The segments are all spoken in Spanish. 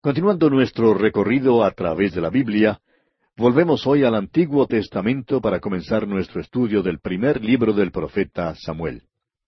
Continuando nuestro recorrido a través de la Biblia, volvemos hoy al Antiguo Testamento para comenzar nuestro estudio del primer libro del profeta Samuel.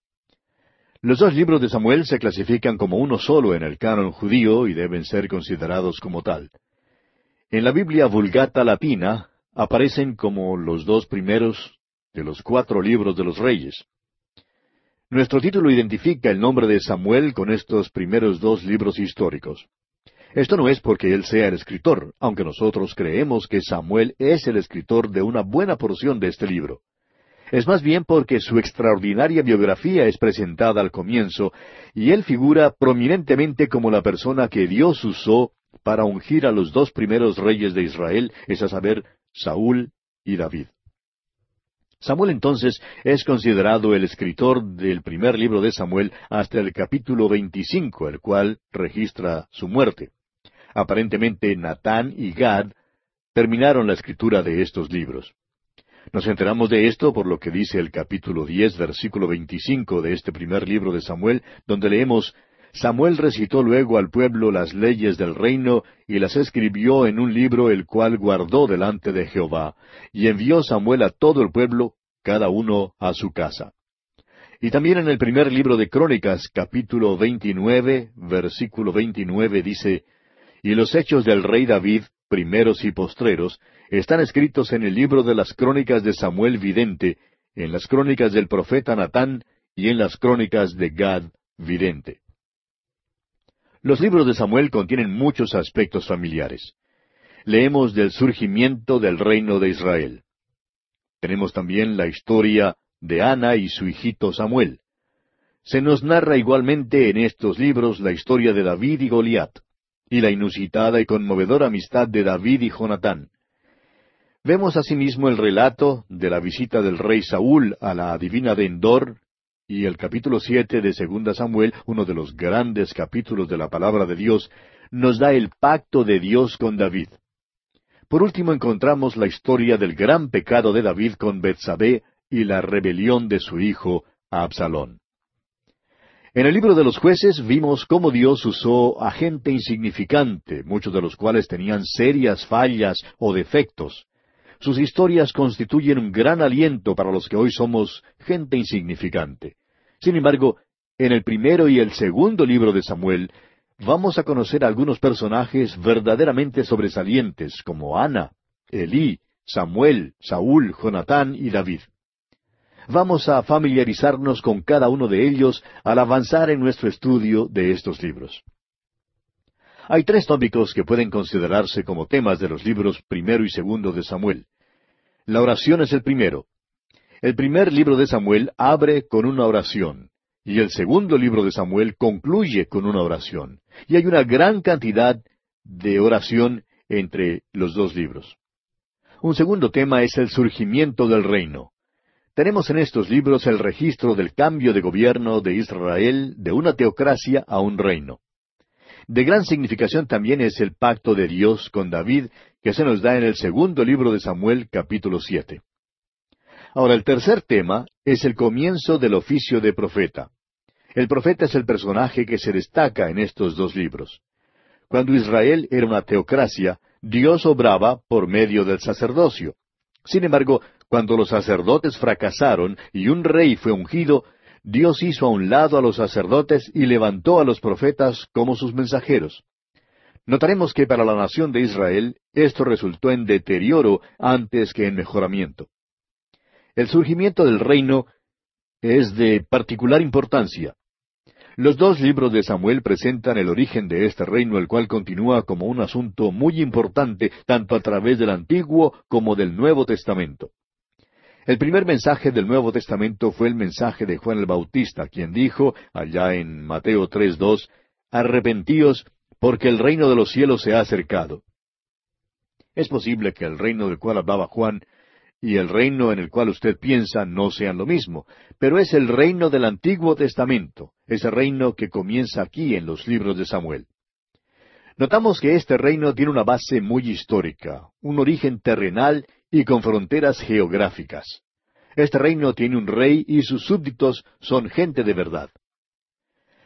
Los dos libros de Samuel se clasifican como uno solo en el canon judío y deben ser considerados como tal. En la Biblia Vulgata Latina aparecen como los dos primeros de los 4 libros de los Reyes. Nuestro título identifica el nombre de Samuel con estos primeros 2 libros históricos. Esto no es porque él sea el escritor, aunque nosotros creemos que Samuel es el escritor de una buena porción de este libro. Es más bien porque su extraordinaria biografía es presentada al comienzo, y él figura prominentemente como la persona que Dios usó para ungir a los 2 primeros reyes de Israel, es a saber, Saúl y David. Samuel entonces es considerado el escritor del primer libro de Samuel hasta el capítulo 25, el cual registra su muerte. Aparentemente Natán y Gad terminaron la escritura de estos libros. Nos enteramos de esto por lo que dice el capítulo 10, versículo 25 de este primer libro de Samuel, donde leemos: Samuel recitó luego al pueblo las leyes del reino y las escribió en un libro el cual guardó delante de Jehová, y envió Samuel a todo el pueblo, cada uno a su casa. Y también en el primer libro de Crónicas, capítulo 29, versículo 29 dice: Y los hechos del rey David, primeros y postreros, están escritos en el libro de las crónicas de Samuel vidente, en las crónicas del profeta Natán y en las crónicas de Gad vidente. Los libros de Samuel contienen muchos aspectos familiares. Leemos del surgimiento del reino de Israel. Tenemos también la historia de Ana y su hijito Samuel. Se nos narra igualmente en estos libros la historia de David y Goliat, y la inusitada y conmovedora amistad de David y Jonatán. Vemos asimismo el relato de la visita del rey Saúl a la adivina de Endor, y el capítulo 7 de 2 Samuel, uno de los grandes capítulos de la palabra de Dios, nos da el pacto de Dios con David. Por último encontramos la historia del gran pecado de David con Betsabé y la rebelión de su hijo Absalón. En el libro de los Jueces vimos cómo Dios usó a gente insignificante, muchos de los cuales tenían serias fallas o defectos. Sus historias constituyen un gran aliento para los que hoy somos gente insignificante. Sin embargo, en el primero y el segundo libro de Samuel, vamos a conocer algunos personajes verdaderamente sobresalientes, como Ana, Elí, Samuel, Saúl, Jonatán y David. Vamos a familiarizarnos con cada uno de ellos al avanzar en nuestro estudio de estos libros. Hay 3 tópicos que pueden considerarse como temas de los libros primero y segundo de Samuel. La oración es el primero. El primer libro de Samuel abre con una oración, y el segundo libro de Samuel concluye con una oración. Y hay una gran cantidad de oración entre los 2 libros. Un segundo tema es el surgimiento del reino. Tenemos en estos libros el registro del cambio de gobierno de Israel de una teocracia a un reino. De gran significación también es el pacto de Dios con David, que se nos da en el segundo libro de Samuel, capítulo 7. Ahora, el tercer tema es el comienzo del oficio de profeta. El profeta es el personaje que se destaca en estos 2 libros. Cuando Israel era una teocracia, Dios obraba por medio del sacerdocio. Sin embargo, cuando los sacerdotes fracasaron y un rey fue ungido, Dios hizo a un lado a los sacerdotes y levantó a los profetas como sus mensajeros. Notaremos que para la nación de Israel esto resultó en deterioro antes que en mejoramiento. El surgimiento del reino es de particular importancia. Los 2 libros de Samuel presentan el origen de este reino, el cual continúa como un asunto muy importante tanto a través del Antiguo como del Nuevo Testamento. El primer mensaje del Nuevo Testamento fue el mensaje de Juan el Bautista, quien dijo, allá en Mateo 3:2, «Arrepentíos, porque el reino de los cielos se ha acercado». Es posible que el reino del cual hablaba Juan y el reino en el cual usted piensa no sean lo mismo, pero es el reino del Antiguo Testamento, ese reino que comienza aquí en los libros de Samuel. Notamos que este reino tiene una base muy histórica, un origen terrenal y con fronteras geográficas. Este reino tiene un rey y sus súbditos son gente de verdad.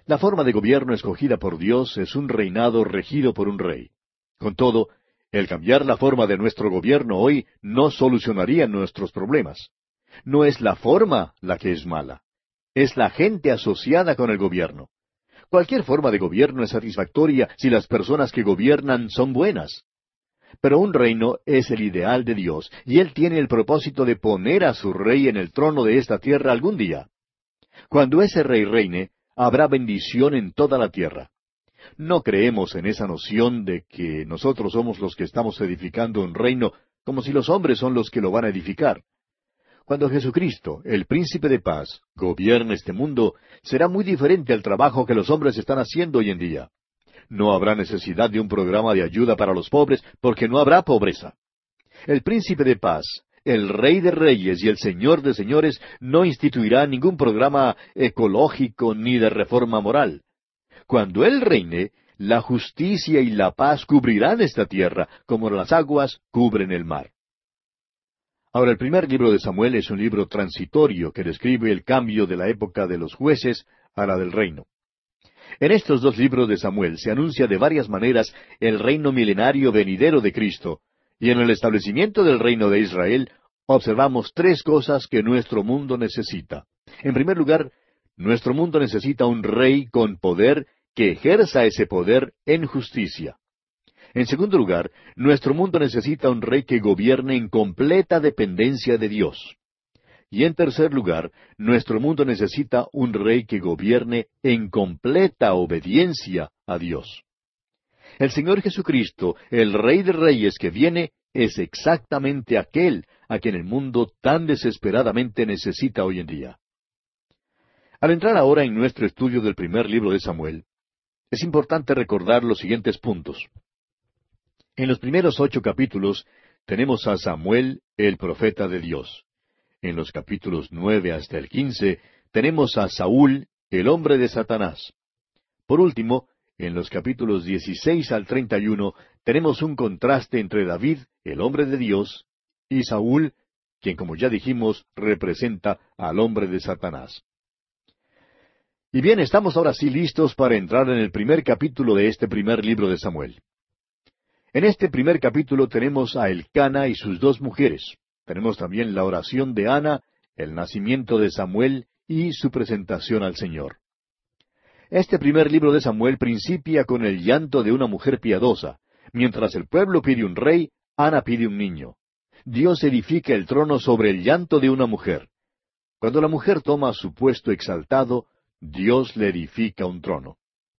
La forma de gobierno escogida por Dios es un reinado regido por un rey. Con todo, el cambiar la forma de nuestro gobierno hoy no solucionaría nuestros problemas. No es la forma la que es mala, es la gente asociada con el gobierno. Cualquier forma de gobierno es satisfactoria si las personas que gobiernan son buenas. Pero un reino es el ideal de Dios, y Él tiene el propósito de poner a su rey en el trono de esta tierra algún día. Cuando ese rey reine, habrá bendición en toda la tierra. No creemos en esa noción de que nosotros somos los que estamos edificando un reino, como si los hombres son los que lo van a edificar. Cuando Jesucristo, el Príncipe de Paz, gobierne este mundo, será muy diferente al trabajo que los hombres están haciendo hoy en día. No habrá necesidad de un programa de ayuda para los pobres, porque no habrá pobreza. El Príncipe de Paz, el Rey de Reyes y el Señor de Señores no instituirá ningún programa ecológico ni de reforma moral. Cuando Él reine, la justicia y la paz cubrirán esta tierra, como las aguas cubren el mar. Ahora, el primer libro de Samuel es un libro transitorio que describe el cambio de la época de los jueces a la del reino. En estos dos libros de Samuel se anuncia de varias maneras el reino milenario venidero de Cristo, y en el establecimiento del reino de Israel observamos tres cosas que nuestro mundo necesita. En primer lugar, nuestro mundo necesita un rey con poder que ejerza ese poder en justicia. En segundo lugar, nuestro mundo necesita un rey que gobierne en completa dependencia de Dios. Y en tercer lugar, nuestro mundo necesita un rey que gobierne en completa obediencia a Dios. El Señor Jesucristo, el Rey de Reyes que viene, es exactamente aquel a quien el mundo tan desesperadamente necesita hoy en día. Al entrar ahora en nuestro estudio del primer libro de Samuel, es importante recordar los siguientes puntos. En los primeros 8 capítulos tenemos a Samuel, el profeta de Dios. En los capítulos 9 hasta el 15 tenemos a Saúl, el hombre de Satanás. Por último, en los capítulos 16 al 31 tenemos un contraste entre David, el hombre de Dios, y Saúl, quien, como ya dijimos, representa al hombre de Satanás. Y bien, estamos ahora sí listos para entrar en el primer capítulo de este primer libro de Samuel. En este primer capítulo tenemos a Elcana y sus 2 mujeres. Tenemos también la oración de Ana, el nacimiento de Samuel y su presentación al Señor. Este primer libro de Samuel principia con el llanto de una mujer piadosa. Mientras el pueblo pide un rey, Ana pide un niño. Dios edifica el trono sobre el llanto de una mujer. Cuando la mujer toma su puesto exaltado, Dios le edifica un trono.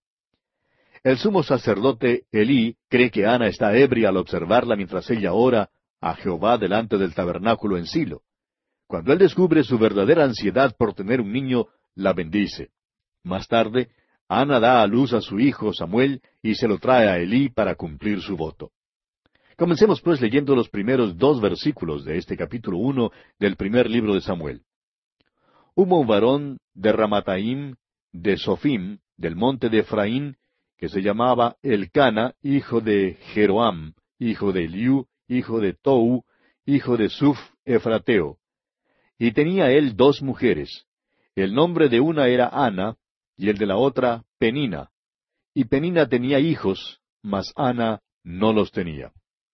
El sumo sacerdote Elí cree que Ana está ebria al observarla mientras ella ora a Jehová delante del tabernáculo en Silo. Cuando él descubre su verdadera ansiedad por tener un niño, la bendice. Más tarde, Ana da a luz a su hijo Samuel y se lo trae a Elí para cumplir su voto. Comencemos pues leyendo los primeros 2 versículos de este capítulo 1 del primer libro de Samuel. Hubo un varón de Ramataim, de Sofim, del monte de Efraín, que se llamaba Elcana, hijo de Jeroam, hijo de Eliú, hijo de Tou, hijo de Suf, Efrateo. Y tenía él 2 mujeres. El nombre de una era Ana, y el de la otra Penina. Y Penina tenía hijos, mas Ana no los tenía.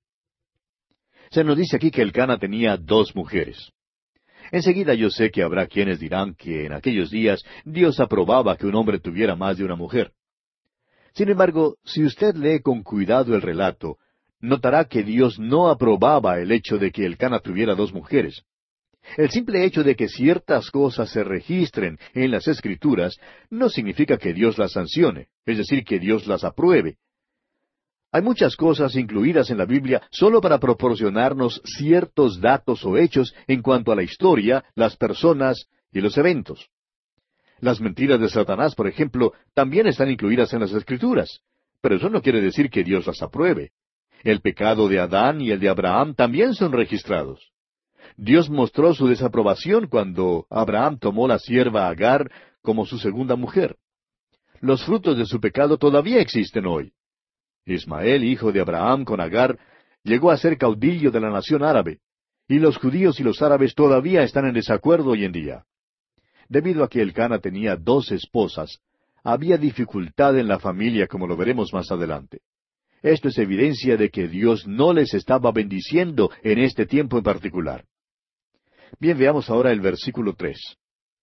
Se nos dice aquí que Elcana tenía 2 mujeres. Enseguida yo sé que habrá quienes dirán que en aquellos días Dios aprobaba que un hombre tuviera más de una mujer. Sin embargo, si usted lee con cuidado el relato, notará que Dios no aprobaba el hecho de que Elcana tuviera 2 mujeres. El simple hecho de que ciertas cosas se registren en las Escrituras no significa que Dios las sancione, es decir, que Dios las apruebe. Hay muchas cosas incluidas en la Biblia solo para proporcionarnos ciertos datos o hechos en cuanto a la historia, las personas y los eventos. Las mentiras de Satanás, por ejemplo, también están incluidas en las Escrituras, pero eso no quiere decir que Dios las apruebe. El pecado de Adán y el de Abraham también son registrados. Dios mostró su desaprobación cuando Abraham tomó la sierva Agar como su segunda mujer. Los frutos de su pecado todavía existen hoy. Ismael, hijo de Abraham con Agar, llegó a ser caudillo de la nación árabe, y los judíos y los árabes todavía están en desacuerdo hoy en día. Debido a que Elcana tenía 2 esposas, Había dificultad en la familia, como lo veremos más adelante. Esto es evidencia de que Dios no les estaba bendiciendo en este tiempo en particular. Bien, veamos ahora el versículo 3.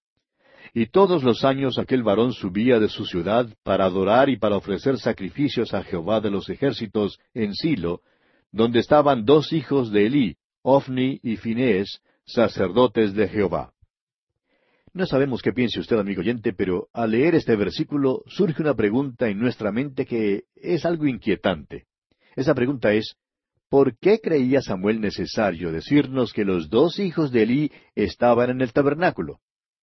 Y todos los años aquel varón subía de su ciudad para adorar y para ofrecer sacrificios a Jehová de los ejércitos en Silo, donde estaban dos hijos de Elí, Ofni y Finehés, sacerdotes de Jehová. No sabemos qué piense usted, amigo oyente, pero al leer este versículo surge una pregunta en nuestra mente que es algo inquietante. Esa pregunta es, ¿por qué creía Samuel necesario decirnos que los dos hijos de Elí estaban en el tabernáculo?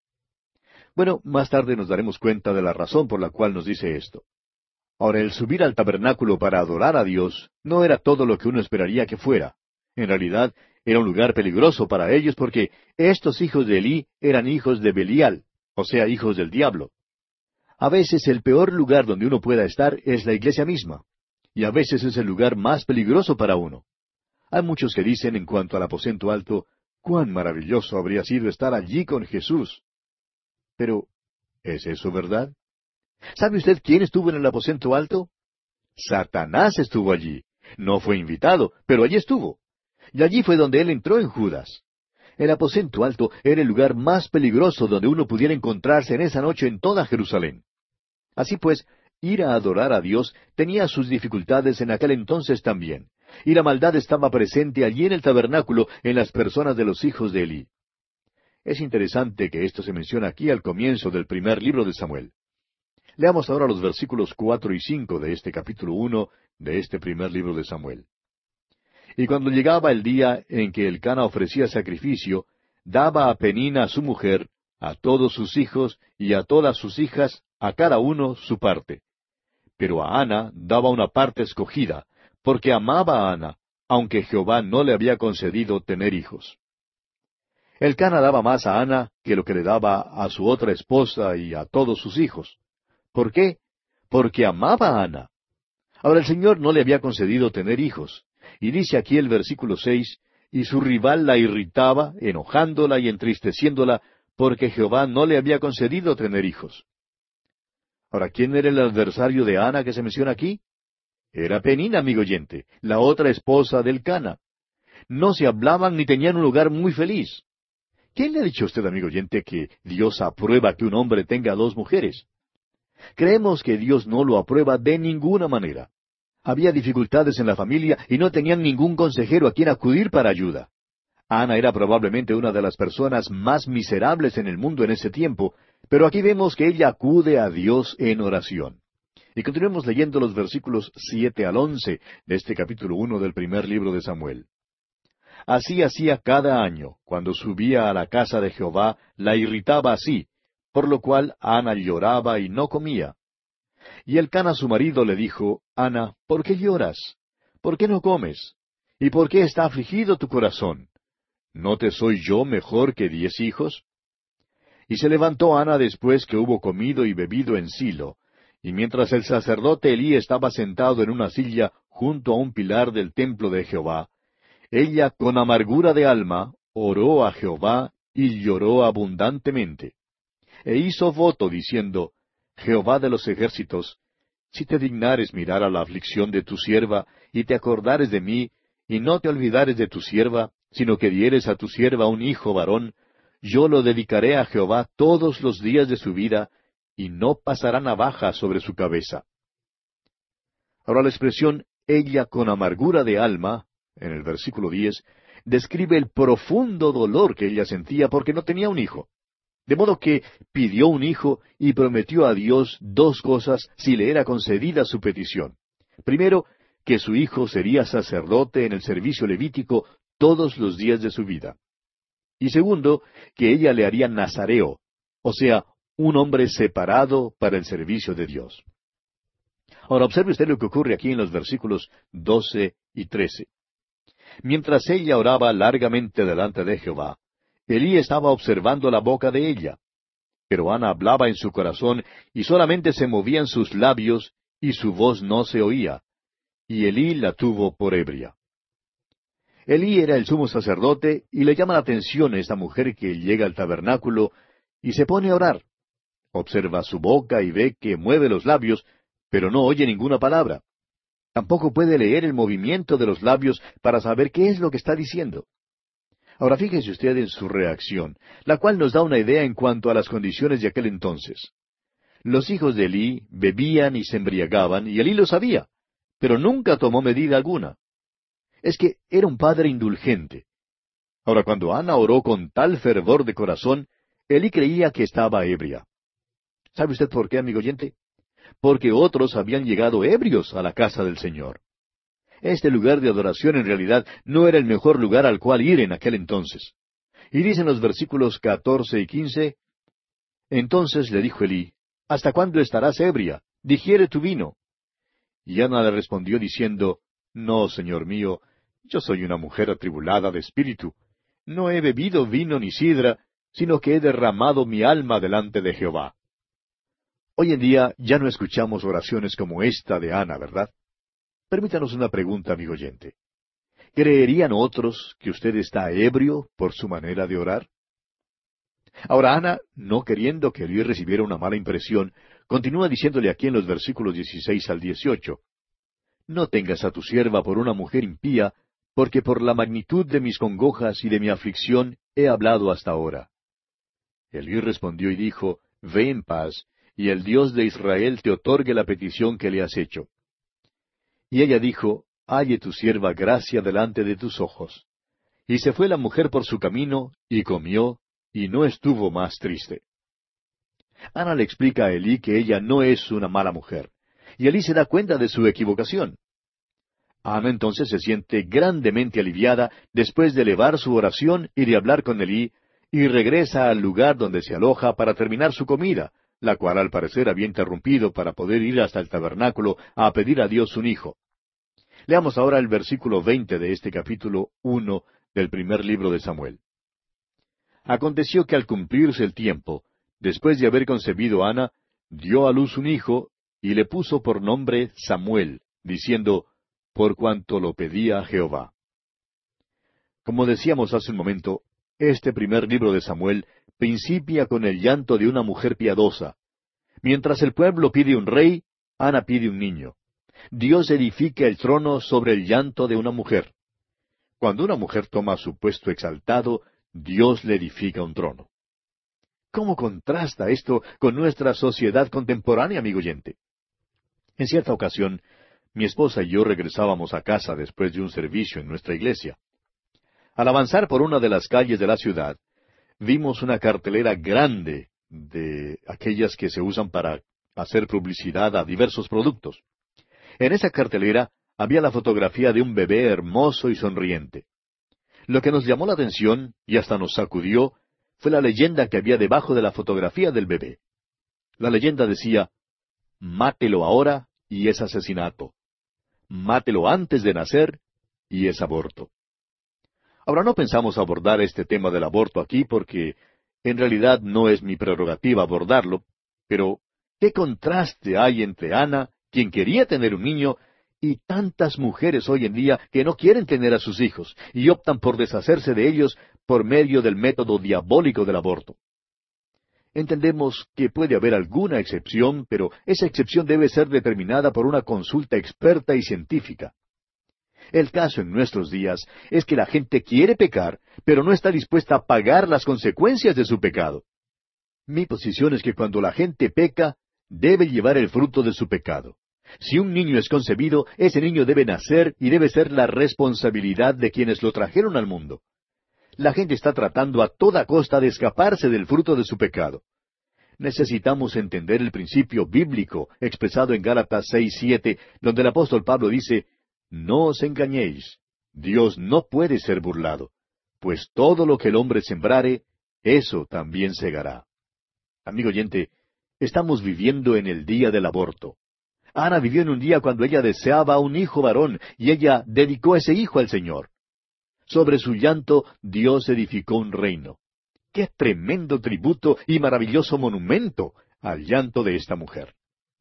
Bueno, más tarde nos daremos cuenta de la razón por la cual nos dice esto. Ahora, el subir al tabernáculo para adorar a Dios no era todo lo que uno esperaría que fuera. En realidad, era un lugar peligroso para ellos porque estos hijos de Elí eran hijos de Belial, o sea, hijos del diablo. A veces el peor lugar donde uno pueda estar es la iglesia misma, y a veces es el lugar más peligroso para uno. Hay muchos que dicen en cuanto al aposento alto, cuán maravilloso habría sido estar allí con Jesús. Pero, ¿es eso verdad? ¿Sabe usted quién estuvo en el aposento alto? Satanás estuvo allí. No fue invitado, pero allí estuvo. Y allí fue donde él entró en Judas. El aposento alto era el lugar más peligroso donde uno pudiera encontrarse en esa noche en toda Jerusalén. Así pues, ir a adorar a Dios tenía sus dificultades en aquel entonces también, y la maldad estaba presente allí en el tabernáculo en las personas de los hijos de Elí. Es interesante que esto se menciona aquí al comienzo del primer libro de Samuel. Leamos ahora los versículos 4 y 5 de este capítulo 1 de este primer libro de Samuel. Y cuando llegaba el día en que Elcana ofrecía sacrificio, daba a Penina su mujer, a todos sus hijos y a todas sus hijas, a cada uno su parte. Pero a Ana daba una parte escogida, porque amaba a Ana, aunque Jehová no le había concedido tener hijos. Elcana daba más a Ana que lo que le daba a su otra esposa y a todos sus hijos. ¿Por qué? Porque amaba a Ana. Ahora el Señor no le había concedido tener hijos. Y dice aquí el versículo 6, y su rival la irritaba, enojándola y entristeciéndola, porque Jehová no le había concedido tener hijos. Ahora, ¿quién era el adversario de Ana que se menciona aquí? Era Penina, amigo oyente, la otra esposa del Elcana. No se hablaban ni tenían un lugar muy feliz. ¿Quién le ha dicho a usted, amigo oyente, que Dios aprueba que un hombre tenga dos mujeres? Creemos que Dios no lo aprueba de ninguna manera. Había dificultades en la familia y no tenían ningún consejero a quien acudir para ayuda. Ana era probablemente una de las personas más miserables en el mundo en ese tiempo, pero aquí vemos que ella acude a Dios en oración. Y continuemos leyendo los versículos 7 al 11 de este capítulo 1 del primer libro de Samuel. Así hacía cada año, cuando subía a la casa de Jehová, la irritaba así, por lo cual Ana lloraba y no comía. Y Elcana su marido le dijo, Ana, ¿por qué lloras? ¿Por qué no comes? ¿Y por qué está afligido tu corazón? ¿No te soy yo mejor que 10 hijos? Y se levantó Ana después que hubo comido y bebido en Silo, y mientras el sacerdote Elí estaba sentado en una silla junto a un pilar del templo de Jehová, ella con amargura de alma oró a Jehová y lloró abundantemente. E hizo voto diciendo, Jehová de los ejércitos, si te dignares mirar a la aflicción de tu sierva, y te acordares de mí, y no te olvidares de tu sierva, sino que dieres a tu sierva un hijo varón, yo lo dedicaré a Jehová todos los días de su vida, y no pasará navaja sobre su cabeza. Ahora la expresión ella con amargura de alma, en el versículo 10, describe el profundo dolor que ella sentía porque no tenía un hijo. De modo que pidió un hijo y prometió a Dios dos cosas si le era concedida su petición. Primero, que su hijo sería sacerdote en el servicio levítico todos los días de su vida. Y segundo, que ella le haría nazareo, o sea, un hombre separado para el servicio de Dios. Ahora observe usted lo que ocurre aquí en los versículos 12 y 13. Mientras ella oraba largamente delante de Jehová, Elí estaba observando la boca de ella. Pero Ana hablaba en su corazón, y solamente se movían sus labios, y su voz no se oía. Y Elí la tuvo por ebria. Elí era el sumo sacerdote, y le llama la atención esta mujer que llega al tabernáculo, y se pone a orar. Observa su boca y ve que mueve los labios, pero no oye ninguna palabra. Tampoco puede leer el movimiento de los labios para saber qué es lo que está diciendo. Ahora fíjese usted en su reacción, la cual nos da una idea en cuanto a las condiciones de aquel entonces. Los hijos de Elí bebían y se embriagaban, y Elí lo sabía, pero nunca tomó medida alguna. Es que era un padre indulgente. Ahora, cuando Ana oró con tal fervor de corazón, Elí creía que estaba ebria. ¿Sabe usted por qué, amigo oyente? Porque otros habían llegado ebrios a la casa del Señor. Este lugar de adoración en realidad no era el mejor lugar al cual ir en aquel entonces. Y dicen los versículos 14 y 15, entonces le dijo Elí, ¿hasta cuándo estarás ebria? Digiere tu vino. Y Ana le respondió diciendo, no, señor mío, yo soy una mujer atribulada de espíritu. No he bebido vino ni sidra, sino que he derramado mi alma delante de Jehová. Hoy en día ya no escuchamos oraciones como esta de Ana, ¿verdad? Permítanos una pregunta, amigo oyente. ¿Creerían otros que usted está ebrio por su manera de orar? Ahora Ana, no queriendo que Elí recibiera una mala impresión, continúa diciéndole aquí en los versículos 16 al 18, no tengas a tu sierva por una mujer impía, porque por la magnitud de mis congojas y de mi aflicción he hablado hasta ahora. Elí respondió y dijo, ve en paz, y el Dios de Israel te otorgue la petición que le has hecho. Y ella dijo, halle tu sierva gracia delante de tus ojos. Y se fue la mujer por su camino, y comió, y no estuvo más triste. Ana le explica a Elí que ella no es una mala mujer, y Elí se da cuenta de su equivocación. Ana entonces se siente grandemente aliviada después de elevar su oración y de hablar con Elí, y regresa al lugar donde se aloja para terminar su comida, la cual al parecer había interrumpido para poder ir hasta el tabernáculo a pedir a Dios un hijo. Leamos ahora el versículo 20 de este capítulo 1 del primer libro de Samuel. Aconteció que al cumplirse el tiempo, después de haber concebido Ana, dio a luz un hijo, y le puso por nombre Samuel, diciendo, por cuanto lo pedía a Jehová. Como decíamos hace un momento, este primer libro de Samuel principia con el llanto de una mujer piadosa. Mientras el pueblo pide un rey, Ana pide un niño. Dios edifica el trono sobre el llanto de una mujer. Cuando una mujer toma su puesto exaltado, Dios le edifica un trono. ¿Cómo contrasta esto con nuestra sociedad contemporánea, amigo oyente? En cierta ocasión, mi esposa y yo regresábamos a casa después de un servicio en nuestra iglesia. Al avanzar por una de las calles de la ciudad, vimos una cartelera grande de aquellas que se usan para hacer publicidad a diversos productos. En esa cartelera había la fotografía de un bebé hermoso y sonriente. Lo que nos llamó la atención, y hasta nos sacudió, fue la leyenda que había debajo de la fotografía del bebé. La leyenda decía, mátelo ahora y es asesinato. Mátelo antes de nacer y es aborto. Ahora no pensamos abordar este tema del aborto aquí porque en realidad no es mi prerrogativa abordarlo, pero ¿qué contraste hay entre Ana, quien quería tener un niño, y tantas mujeres hoy en día que no quieren tener a sus hijos y optan por deshacerse de ellos por medio del método diabólico del aborto? Entendemos que puede haber alguna excepción, pero esa excepción debe ser determinada por una consulta experta y científica. El caso en nuestros días es que la gente quiere pecar, pero no está dispuesta a pagar las consecuencias de su pecado. Mi posición es que cuando la gente peca, debe llevar el fruto de su pecado. Si un niño es concebido, ese niño debe nacer y debe ser la responsabilidad de quienes lo trajeron al mundo. La gente está tratando a toda costa de escaparse del fruto de su pecado. Necesitamos entender el principio bíblico expresado en Gálatas 6:7, donde el apóstol Pablo dice, no os engañéis, Dios no puede ser burlado, pues todo lo que el hombre sembrare, eso también segará. Amigo oyente, estamos viviendo en el día del aborto. Ana vivió en un día cuando ella deseaba un hijo varón, y ella dedicó ese hijo al Señor. Sobre su llanto, Dios edificó un reino. ¡Qué tremendo tributo y maravilloso monumento al llanto de esta mujer!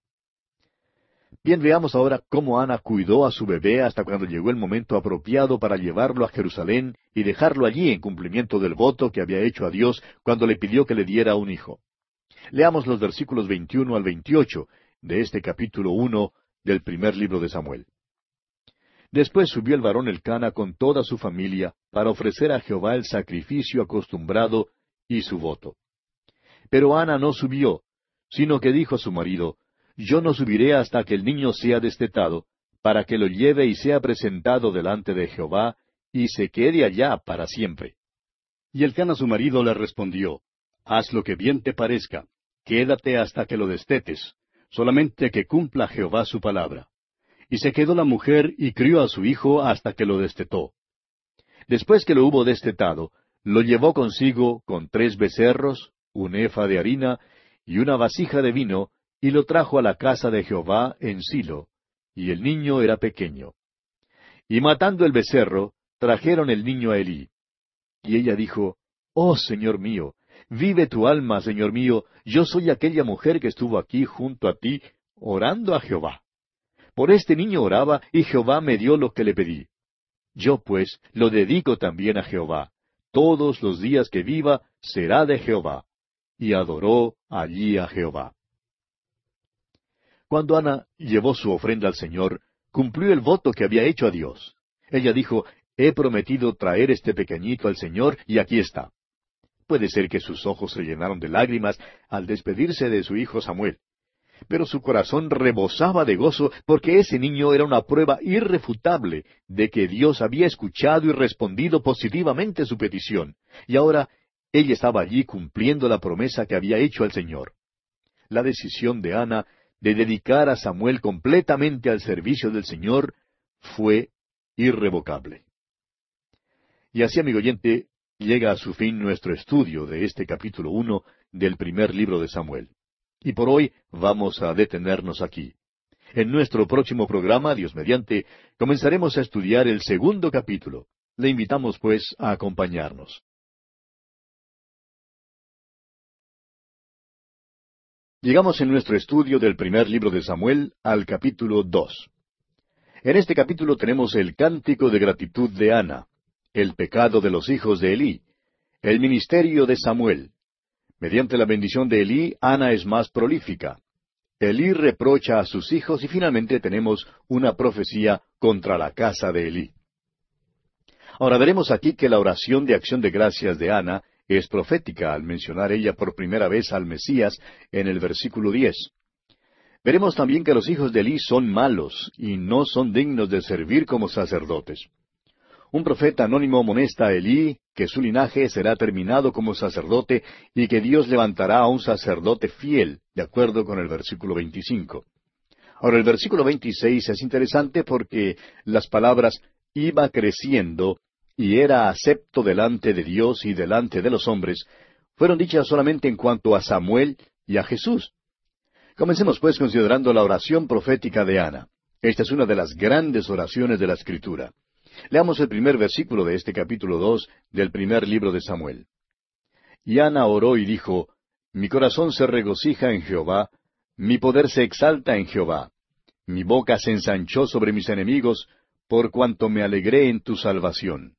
Bien, veamos ahora cómo Ana cuidó a su bebé hasta cuando llegó el momento apropiado para llevarlo a Jerusalén y dejarlo allí en cumplimiento del voto que había hecho a Dios cuando le pidió que le diera un hijo. Leamos los versículos 21 al 28 de este capítulo 1 del primer libro de Samuel. Después subió el varón Elcana con toda su familia para ofrecer a Jehová el sacrificio acostumbrado y su voto. Pero Ana no subió, sino que dijo a su marido, Yo no subiré hasta que el niño sea destetado, para que lo lleve y sea presentado delante de Jehová, y se quede allá para siempre. Y Elcana su marido le respondió, Haz lo que bien te parezca, quédate hasta que lo destetes, solamente que cumpla Jehová su palabra. Y se quedó la mujer y crió a su hijo hasta que lo destetó. Después que lo hubo destetado, lo llevó consigo con 3 becerros, un efa de harina y una vasija de vino, y lo trajo a la casa de Jehová en Silo, y el niño era pequeño. Y matando el becerro, trajeron el niño a Elí. Y ella dijo, Oh, Señor mío, vive tu alma, Señor mío, yo soy aquella mujer que estuvo aquí junto a ti, orando a Jehová. Por este niño oraba, y Jehová me dio lo que le pedí. Yo, pues, lo dedico también a Jehová. Todos los días que viva será de Jehová. Y adoró allí a Jehová. Cuando Ana llevó su ofrenda al Señor, cumplió el voto que había hecho a Dios. Ella dijo, He prometido traer este pequeñito al Señor, y aquí está. Puede ser que sus ojos se llenaron de lágrimas al despedirse de su hijo Samuel. Pero su corazón rebosaba de gozo porque ese niño era una prueba irrefutable de que Dios había escuchado y respondido positivamente su petición. Y ahora ella estaba allí cumpliendo la promesa que había hecho al Señor. La decisión de Ana de dedicar a Samuel completamente al servicio del Señor fue irrevocable. Y así, amigo oyente, llega a su fin nuestro estudio de este capítulo 1 del primer libro de Samuel. Y por hoy vamos a detenernos aquí. En nuestro próximo programa, Dios mediante, comenzaremos a estudiar el segundo capítulo. Le invitamos, pues, a acompañarnos. Llegamos en nuestro estudio del primer libro de Samuel al capítulo 2. En este capítulo tenemos el cántico de gratitud de Ana, el pecado de los hijos de Elí, el ministerio de Samuel. Mediante la bendición de Elí, Ana es más prolífica. Elí reprocha a sus hijos y finalmente tenemos una profecía contra la casa de Elí. Ahora veremos aquí que la oración de acción de gracias de Ana es profética al mencionar ella por primera vez al Mesías en el versículo 10. Veremos también que los hijos de Elí son malos y no son dignos de servir como sacerdotes. Un profeta anónimo amonesta a Elí que su linaje será terminado como sacerdote y que Dios levantará a un sacerdote fiel, de acuerdo con el versículo 25. Ahora, el versículo 26 es interesante porque las palabras iba creciendo y era acepto delante de Dios y delante de los hombres fueron dichas solamente en cuanto a Samuel y a Jesús. Comencemos pues considerando la oración profética de Ana. Esta es una de las grandes oraciones de la Escritura. Leamos el primer versículo de este capítulo 2 del primer libro de Samuel. Y Ana oró y dijo, Mi corazón se regocija en Jehová, mi poder se exalta en Jehová. Mi boca se ensanchó sobre mis enemigos, por cuanto me alegré en tu salvación.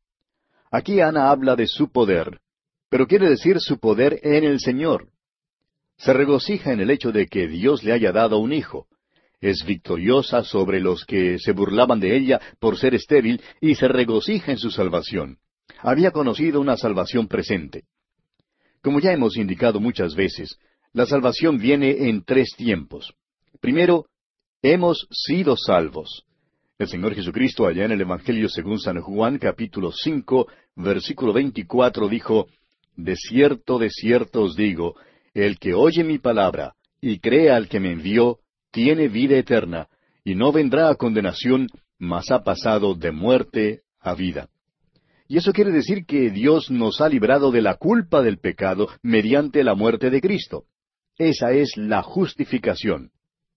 Aquí Ana habla de su poder, pero quiere decir su poder en el Señor. Se regocija en el hecho de que Dios le haya dado un hijo. Es victoriosa sobre los que se burlaban de ella por ser estéril y se regocija en su salvación. Había conocido una salvación presente. Como ya hemos indicado muchas veces, la salvación viene en 3 tiempos. Primero, hemos sido salvos. El Señor Jesucristo, allá en el Evangelio según San Juan, capítulo 5, versículo 24, dijo, de cierto os digo, el que oye mi palabra y cree al que me envió, tiene vida eterna, y no vendrá a condenación, mas ha pasado de muerte a vida. Y eso quiere decir que Dios nos ha librado de la culpa del pecado mediante la muerte de Cristo. Esa es la justificación.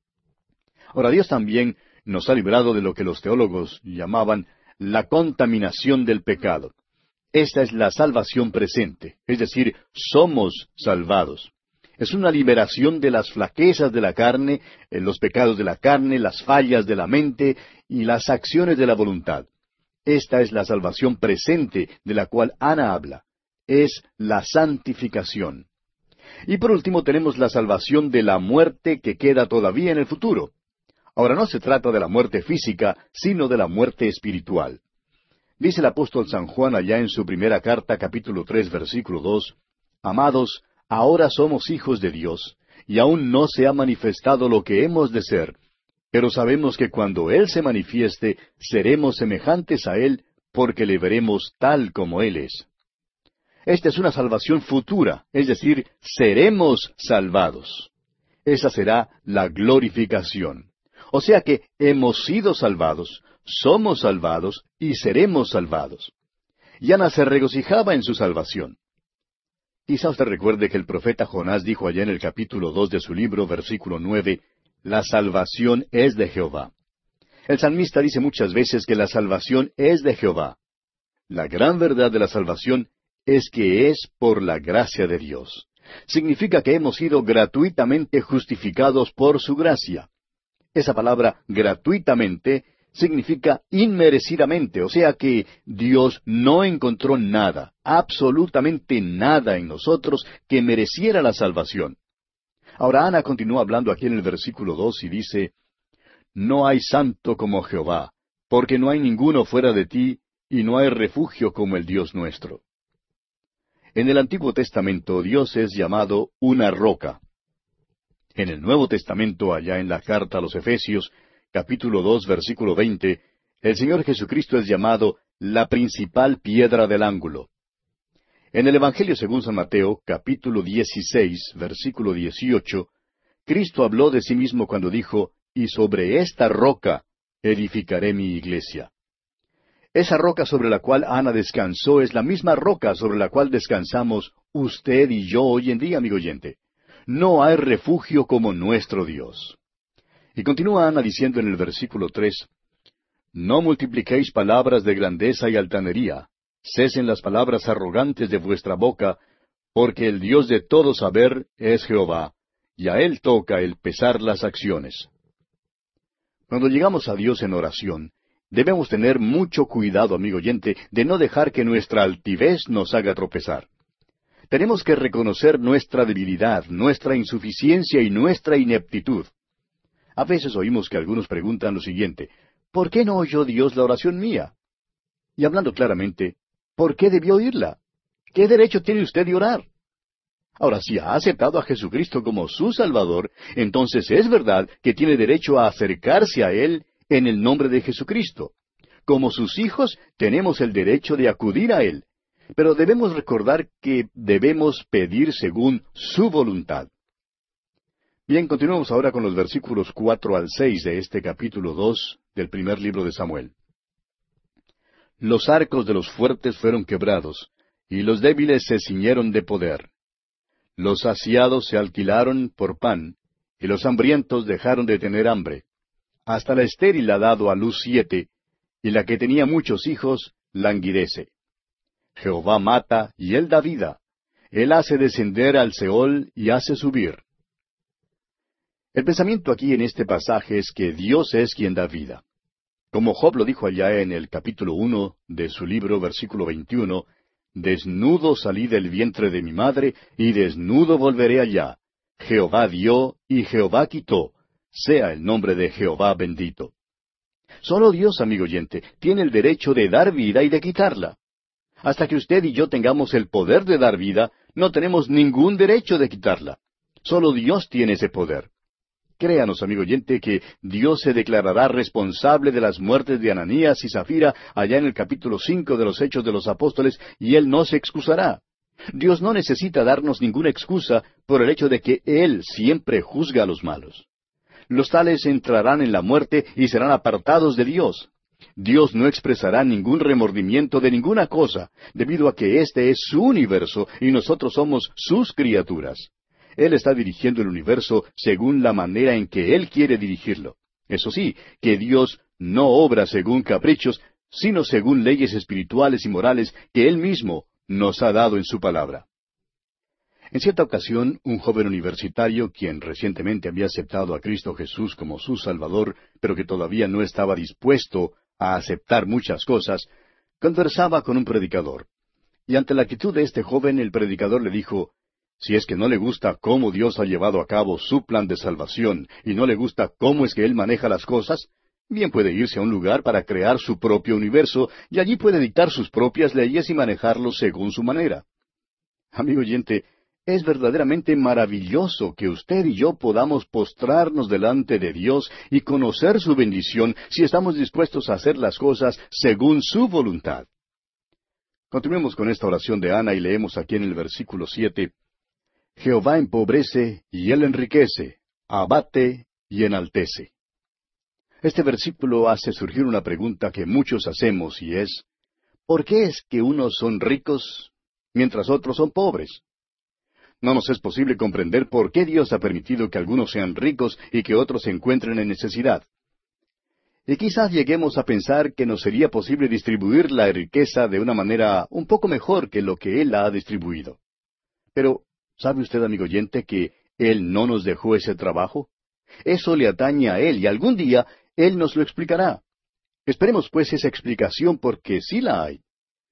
Ahora, Dios también nos ha librado de lo que los teólogos llamaban la contaminación del pecado. Esta es la salvación presente, es decir, somos salvados. Es una liberación de las flaquezas de la carne, los pecados de la carne, las fallas de la mente y las acciones de la voluntad. Esta es la salvación presente de la cual Ana habla. Es la santificación. Y por último tenemos la salvación de la muerte que queda todavía en el futuro. Ahora no se trata de la muerte física, sino de la muerte espiritual. Dice el apóstol San Juan allá en su primera carta, capítulo 3, versículo 2, Amados, ahora somos hijos de Dios, y aún no se ha manifestado lo que hemos de ser, pero sabemos que cuando Él se manifieste, seremos semejantes a Él, porque le veremos tal como Él es. Esta es una salvación futura, es decir, seremos salvados. Esa será la glorificación. O sea que hemos sido salvados, somos salvados y seremos salvados. Y Ana se regocijaba en su salvación. Quizá usted recuerde que el profeta Jonás dijo allá en el capítulo 2 de su libro, versículo 9, La salvación es de Jehová. El salmista dice muchas veces que la salvación es de Jehová. La gran verdad de la salvación es que es por la gracia de Dios. Significa que hemos sido gratuitamente justificados por su gracia. Esa palabra gratuitamente significa inmerecidamente, o sea que Dios no encontró nada, absolutamente nada en nosotros que mereciera la salvación. Ahora Ana continúa hablando aquí en el versículo 2 y dice, No hay santo como Jehová, porque no hay ninguno fuera de ti, y no hay refugio como el Dios nuestro. En el Antiguo Testamento Dios es llamado una roca. En el Nuevo Testamento, allá en la carta a los Efesios, capítulo 2, versículo 20, el Señor Jesucristo es llamado la principal piedra del ángulo. En el Evangelio según San Mateo, capítulo 16, versículo 18, Cristo habló de sí mismo cuando dijo, Y sobre esta roca edificaré mi iglesia. Esa roca sobre la cual Ana descansó es la misma roca sobre la cual descansamos usted y yo hoy en día, amigo oyente. No hay refugio como nuestro Dios. Y continúa Ana diciendo en el versículo 3, No multipliquéis palabras de grandeza y altanería, cesen las palabras arrogantes de vuestra boca, porque el Dios de todo saber es Jehová, y a Él toca el pesar las acciones. Cuando llegamos a Dios en oración, debemos tener mucho cuidado, amigo oyente, de no dejar que nuestra altivez nos haga tropezar. Tenemos que reconocer nuestra debilidad, nuestra insuficiencia y nuestra ineptitud. A veces oímos que algunos preguntan lo siguiente, ¿por qué no oyó Dios la oración mía? Y hablando claramente, ¿por qué debió oírla? ¿Qué derecho tiene usted de orar? Ahora, si ha aceptado a Jesucristo como su Salvador, entonces es verdad que tiene derecho a acercarse a Él en el nombre de Jesucristo. Como sus hijos, tenemos el derecho de acudir a Él. Pero debemos recordar que debemos pedir según su voluntad. Bien, continuamos ahora con los versículos 4 al 6 de este capítulo 2 del primer libro de Samuel. Los arcos de los fuertes fueron quebrados, y los débiles se ciñeron de poder. Los saciados se alquilaron por pan, y los hambrientos dejaron de tener hambre. Hasta la estéril ha dado a luz 7, y la que tenía muchos hijos languidece. Jehová mata, y Él da vida. Él hace descender al Seol y hace subir. El pensamiento aquí en este pasaje es que Dios es quien da vida. Como Job lo dijo allá en el capítulo 1 de su libro, versículo 21, Desnudo salí del vientre de mi madre, y desnudo volveré allá. Jehová dio, y Jehová quitó. Sea el nombre de Jehová bendito. Solo Dios, amigo oyente, tiene el derecho de dar vida y de quitarla. Hasta que usted y yo tengamos el poder de dar vida, no tenemos ningún derecho de quitarla. Solo Dios tiene ese poder. Créanos, amigo oyente, que Dios se declarará responsable de las muertes de Ananías y Zafira allá en el capítulo 5 de los Hechos de los Apóstoles, y Él no se excusará. Dios no necesita darnos ninguna excusa por el hecho de que Él siempre juzga a los malos. Los tales entrarán en la muerte y serán apartados de Dios. Dios no expresará ningún remordimiento de ninguna cosa, debido a que este es su universo y nosotros somos sus criaturas. Él está dirigiendo el universo según la manera en que Él quiere dirigirlo. Eso sí, que Dios no obra según caprichos, sino según leyes espirituales y morales que Él mismo nos ha dado en su palabra. En cierta ocasión, un joven universitario, quien recientemente había aceptado a Cristo Jesús como su Salvador, pero que todavía no estaba dispuesto a aceptar muchas cosas, conversaba con un predicador. Y ante la actitud de este joven, el predicador le dijo, Si es que no le gusta cómo Dios ha llevado a cabo su plan de salvación y no le gusta cómo es que Él maneja las cosas, bien puede irse a un lugar para crear su propio universo y allí puede dictar sus propias leyes y manejarlos según su manera. Amigo oyente, es verdaderamente maravilloso que usted y yo podamos postrarnos delante de Dios y conocer su bendición si estamos dispuestos a hacer las cosas según su voluntad. Continuemos con esta oración de Ana y leemos aquí en el versículo 7. Jehová empobrece y Él enriquece, abate y enaltece. Este versículo hace surgir una pregunta que muchos hacemos y es, ¿por qué es que unos son ricos mientras otros son pobres? No nos es posible comprender por qué Dios ha permitido que algunos sean ricos y que otros se encuentren en necesidad. Y quizás lleguemos a pensar que nos sería posible distribuir la riqueza de una manera un poco mejor que lo que Él la ha distribuido. Pero, ¿sabe usted, amigo oyente, que Él no nos dejó ese trabajo? Eso le atañe a Él y algún día Él nos lo explicará. Esperemos pues esa explicación porque sí la hay.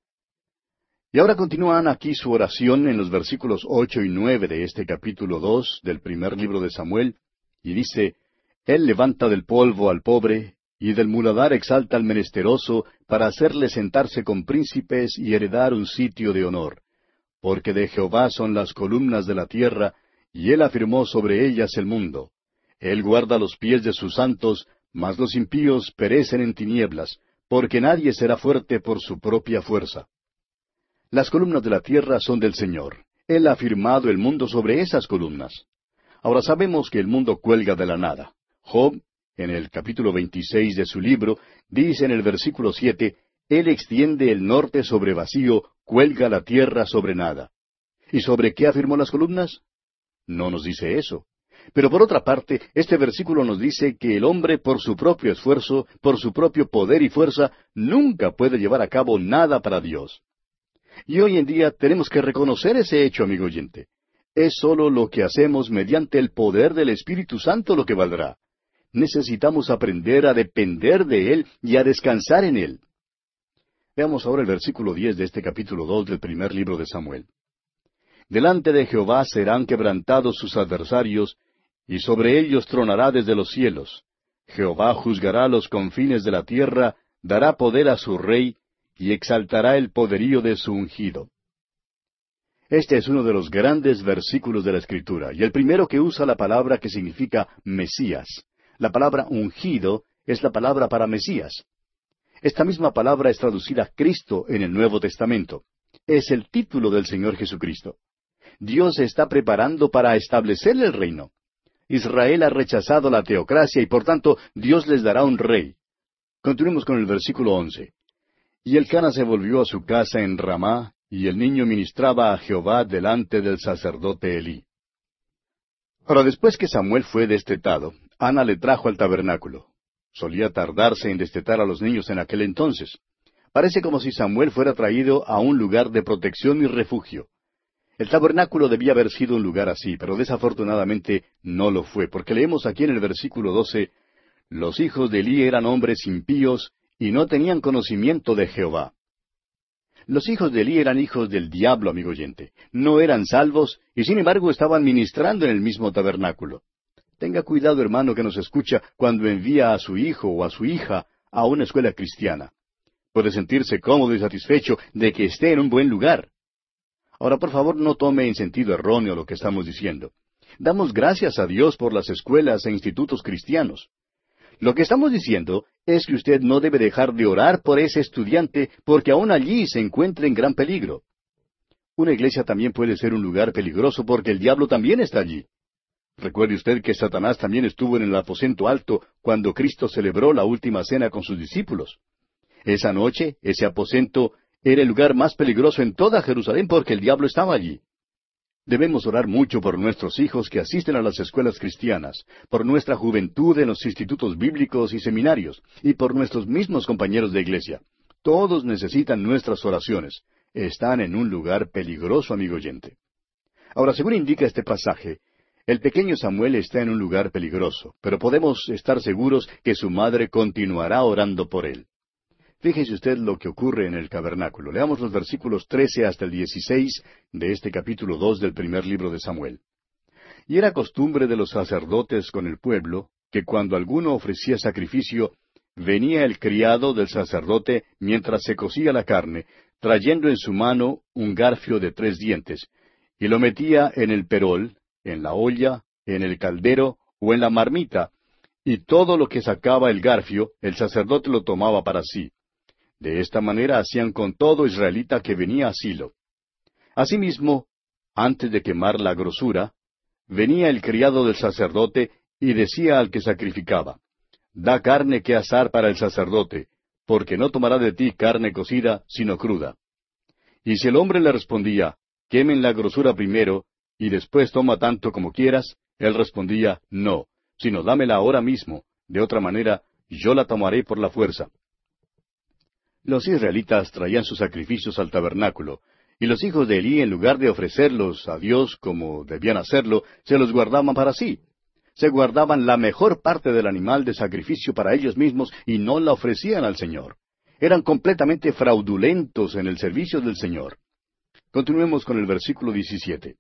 Y ahora continúan aquí su oración en los versículos 8 y 9 de este capítulo 2 del primer libro de Samuel, y dice, Él levanta del polvo al pobre, y del muladar exalta al menesteroso, para hacerle sentarse con príncipes y heredar un sitio de honor. Porque de Jehová son las columnas de la tierra, y Él afirmó sobre ellas el mundo. Él guarda los pies de sus santos, mas los impíos perecen en tinieblas, porque nadie será fuerte por su propia fuerza. Las columnas de la tierra son del Señor. Él ha firmado el mundo sobre esas columnas. Ahora sabemos que el mundo cuelga de la nada. Job, en el capítulo 26 de su libro, dice en el versículo 7, Él extiende el norte sobre vacío, cuelga la tierra sobre nada. ¿Y sobre qué afirmó las columnas? No nos dice eso. Pero por otra parte, este versículo nos dice que el hombre por su propio esfuerzo, por su propio poder y fuerza, nunca puede llevar a cabo nada para Dios. Y hoy en día tenemos que reconocer ese hecho, amigo oyente. Es sólo lo que hacemos mediante el poder del Espíritu Santo lo que valdrá. Necesitamos aprender a depender de Él y a descansar en Él. Veamos ahora el versículo 10 de este capítulo 2 del primer libro de Samuel. Delante de Jehová serán quebrantados sus adversarios, y sobre ellos tronará desde los cielos. Jehová juzgará los confines de la tierra, dará poder a su rey, y exaltará el poderío de su ungido. Este es uno de los grandes versículos de la Escritura, y el primero que usa la palabra que significa Mesías. La palabra ungido es la palabra para Mesías. Esta misma palabra es traducida Cristo en el Nuevo Testamento. Es el título del Señor Jesucristo. Dios se está preparando para establecer el reino. Israel ha rechazado la teocracia y por tanto Dios les dará un rey. Continuemos con el versículo 11. Y Elcana se volvió a su casa en Ramá, y el niño ministraba a Jehová delante del sacerdote Elí. Ahora, después que Samuel fue destetado, Ana le trajo al tabernáculo. Solía tardarse en destetar a los niños en aquel entonces. Parece como si Samuel fuera traído a un lugar de protección y refugio. El tabernáculo debía haber sido un lugar así, pero desafortunadamente no lo fue, porque leemos aquí en el versículo 12, los hijos de Elí eran hombres impíos y no tenían conocimiento de Jehová. Los hijos de Elí eran hijos del diablo, amigo oyente. No eran salvos y sin embargo estaban ministrando en el mismo tabernáculo. Tenga cuidado, hermano, que nos escucha cuando envía a su hijo o a su hija a una escuela cristiana. Puede sentirse cómodo y satisfecho de que esté en un buen lugar. Ahora, por favor, no tome en sentido erróneo lo que estamos diciendo. Damos gracias a Dios por las escuelas e institutos cristianos. Lo que estamos diciendo es que usted no debe dejar de orar por ese estudiante porque aún allí se encuentra en gran peligro. Una iglesia también puede ser un lugar peligroso porque el diablo también está allí. Recuerde usted que Satanás también estuvo en el aposento alto cuando Cristo celebró la última cena con sus discípulos. Esa noche, ese aposento era el lugar más peligroso en toda Jerusalén porque el diablo estaba allí. Debemos orar mucho por nuestros hijos que asisten a las escuelas cristianas, por nuestra juventud en los institutos bíblicos y seminarios, y por nuestros mismos compañeros de iglesia. Todos necesitan nuestras oraciones. Están en un lugar peligroso, amigo oyente. Ahora, según indica este pasaje, el pequeño Samuel está en un lugar peligroso, pero podemos estar seguros que su madre continuará orando por él. Fíjese usted lo que ocurre en el tabernáculo. Leamos los versículos 13 hasta el 16 de este capítulo 2 del primer libro de Samuel. Y era costumbre de los sacerdotes con el pueblo, que cuando alguno ofrecía sacrificio, venía el criado del sacerdote mientras se cocía la carne, trayendo en su mano un garfio de 3 dientes, y lo metía en el perol, en la olla, en el caldero o en la marmita, y todo lo que sacaba el garfio, el sacerdote lo tomaba para sí. De esta manera hacían con todo israelita que venía a Silo. Asimismo, antes de quemar la grosura, venía el criado del sacerdote y decía al que sacrificaba, da carne que asar para el sacerdote, porque no tomará de ti carne cocida, sino cruda. Y si el hombre le respondía, quemen la grosura primero, y después toma tanto como quieras, él respondía, no, sino dámela ahora mismo, de otra manera yo la tomaré por la fuerza. Los israelitas traían sus sacrificios al tabernáculo, y los hijos de Elí, en lugar de ofrecerlos a Dios como debían hacerlo, se los guardaban para sí. Se guardaban la mejor parte del animal de sacrificio para ellos mismos y no la ofrecían al Señor. Eran completamente fraudulentos en el servicio del Señor. Continuemos con el versículo 17.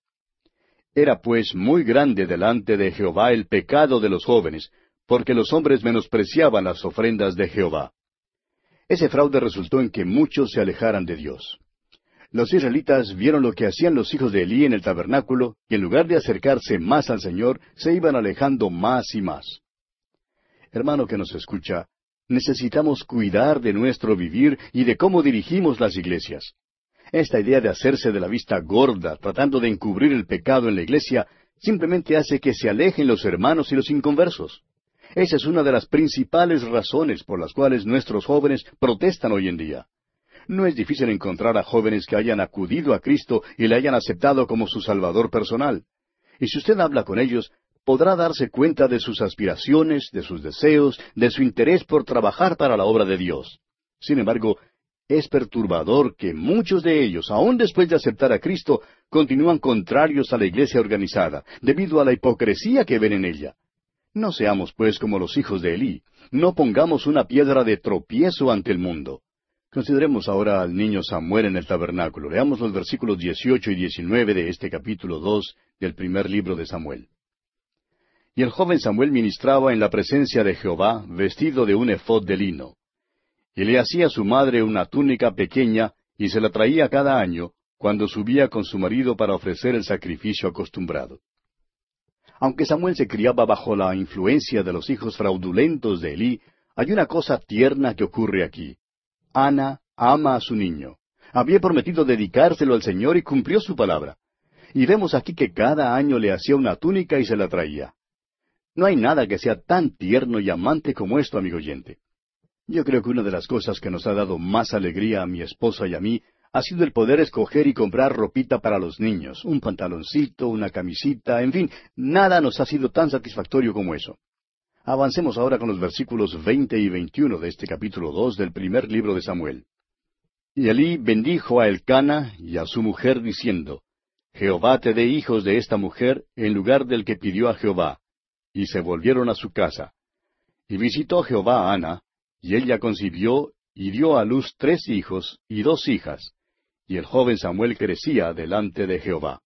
Era pues muy grande delante de Jehová el pecado de los jóvenes, porque los hombres menospreciaban las ofrendas de Jehová. Ese fraude resultó en que muchos se alejaran de Dios. Los israelitas vieron lo que hacían los hijos de Elí en el tabernáculo, y en lugar de acercarse más al Señor, se iban alejando más y más. Hermano que nos escucha, necesitamos cuidar de nuestro vivir y de cómo dirigimos las iglesias. Esta idea de hacerse de la vista gorda, tratando de encubrir el pecado en la iglesia, simplemente hace que se alejen los hermanos y los inconversos. Esa es una de las principales razones por las cuales nuestros jóvenes protestan hoy en día. No es difícil encontrar a jóvenes que hayan acudido a Cristo y le hayan aceptado como su Salvador personal. Y si usted habla con ellos, podrá darse cuenta de sus aspiraciones, de sus deseos, de su interés por trabajar para la obra de Dios. Sin embargo, es perturbador que muchos de ellos, aun después de aceptar a Cristo, continúan contrarios a la iglesia organizada, debido a la hipocresía que ven en ella. No seamos, pues, como los hijos de Elí. No pongamos una piedra de tropiezo ante el mundo. Consideremos ahora al niño Samuel en el tabernáculo. Leamos los versículos 18 y 19 de este capítulo 2 del primer libro de Samuel. Y el joven Samuel ministraba en la presencia de Jehová, vestido de un efod de lino. Y le hacía a su madre una túnica pequeña, y se la traía cada año, cuando subía con su marido para ofrecer el sacrificio acostumbrado. Aunque Samuel se criaba bajo la influencia de los hijos fraudulentos de Elí, hay una cosa tierna que ocurre aquí. Ana ama a su niño. Había prometido dedicárselo al Señor y cumplió su palabra. Y vemos aquí que cada año le hacía una túnica y se la traía. No hay nada que sea tan tierno y amante como esto, amigo oyente. Yo creo que una de las cosas que nos ha dado más alegría a mi esposa y a mí ha sido el poder escoger y comprar ropita para los niños, un pantaloncito, una camisita, en fin, nada nos ha sido tan satisfactorio como eso. Avancemos ahora con los versículos 20 y 21 de este capítulo 2 del primer libro de Samuel. Y Elí bendijo a Elcana y a su mujer diciendo, Jehová te dé hijos de esta mujer en lugar del que pidió a Jehová. Y se volvieron a su casa. Y visitó Jehová a Ana, y ella concibió y dio a luz 3 hijos y 2 hijas. Y el joven Samuel crecía delante de Jehová.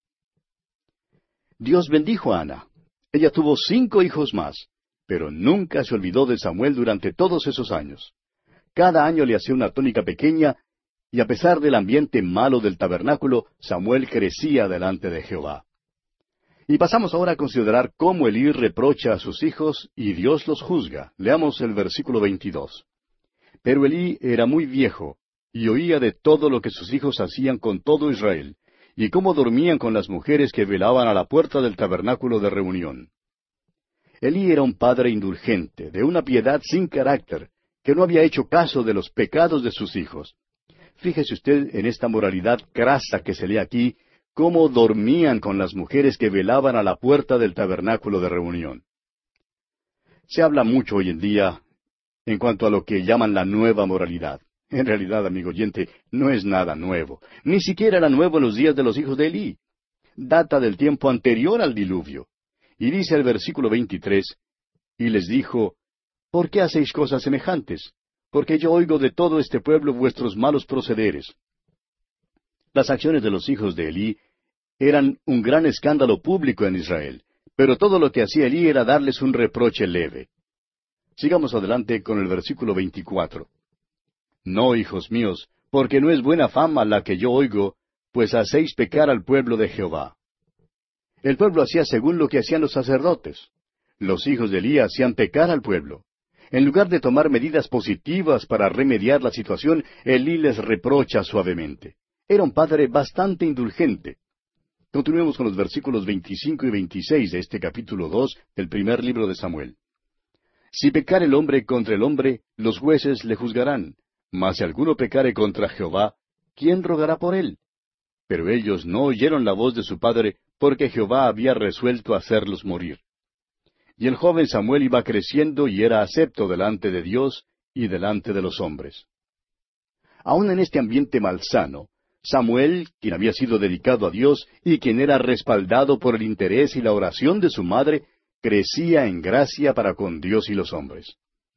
Dios bendijo a Ana. Ella tuvo 5 hijos más, pero nunca se olvidó de Samuel durante todos esos años. Cada año le hacía una túnica pequeña, y a pesar del ambiente malo del tabernáculo, Samuel crecía delante de Jehová. Y pasamos ahora a considerar cómo Elí reprocha a sus hijos y Dios los juzga. Leamos el versículo 22. Pero Elí era muy viejo, y oía de todo lo que sus hijos hacían con todo Israel, y cómo dormían con las mujeres que velaban a la puerta del tabernáculo de reunión. Elí era un padre indulgente, de una piedad sin carácter, que no había hecho caso de los pecados de sus hijos. Fíjese usted en esta moralidad crasa que se lee aquí, cómo dormían con las mujeres que velaban a la puerta del tabernáculo de reunión. Se habla mucho hoy en día en cuanto a lo que llaman la nueva moralidad. En realidad, amigo oyente, no es nada nuevo. Ni siquiera era nuevo en los días de los hijos de Elí. Data del tiempo anterior al diluvio. Y dice el versículo 23, y les dijo, ¿por qué hacéis cosas semejantes? porque yo oigo de todo este pueblo vuestros malos procederes. Las acciones de los hijos de Elí eran un gran escándalo público en Israel, pero todo lo que hacía Elí era darles un reproche leve. Sigamos adelante con el versículo 24. No, hijos míos, porque no es buena fama la que yo oigo, pues hacéis pecar al pueblo de Jehová. El pueblo hacía según lo que hacían los sacerdotes. Los hijos de Elí hacían pecar al pueblo. En lugar de tomar medidas positivas para remediar la situación, Elí les reprocha suavemente. Era un padre bastante indulgente. Continuemos con los versículos 25 y 26 de este capítulo 2 del primer libro de Samuel. Si pecare el hombre contra el hombre, los jueces le juzgarán. Mas si alguno pecare contra Jehová, ¿quién rogará por él? Pero ellos no oyeron la voz de su padre, porque Jehová había resuelto hacerlos morir. Y el joven Samuel iba creciendo y era acepto delante de Dios y delante de los hombres. Aun en este ambiente malsano, Samuel, quien había sido dedicado a Dios y quien era respaldado por el interés y la oración de su madre, crecía en gracia para con Dios y los hombres.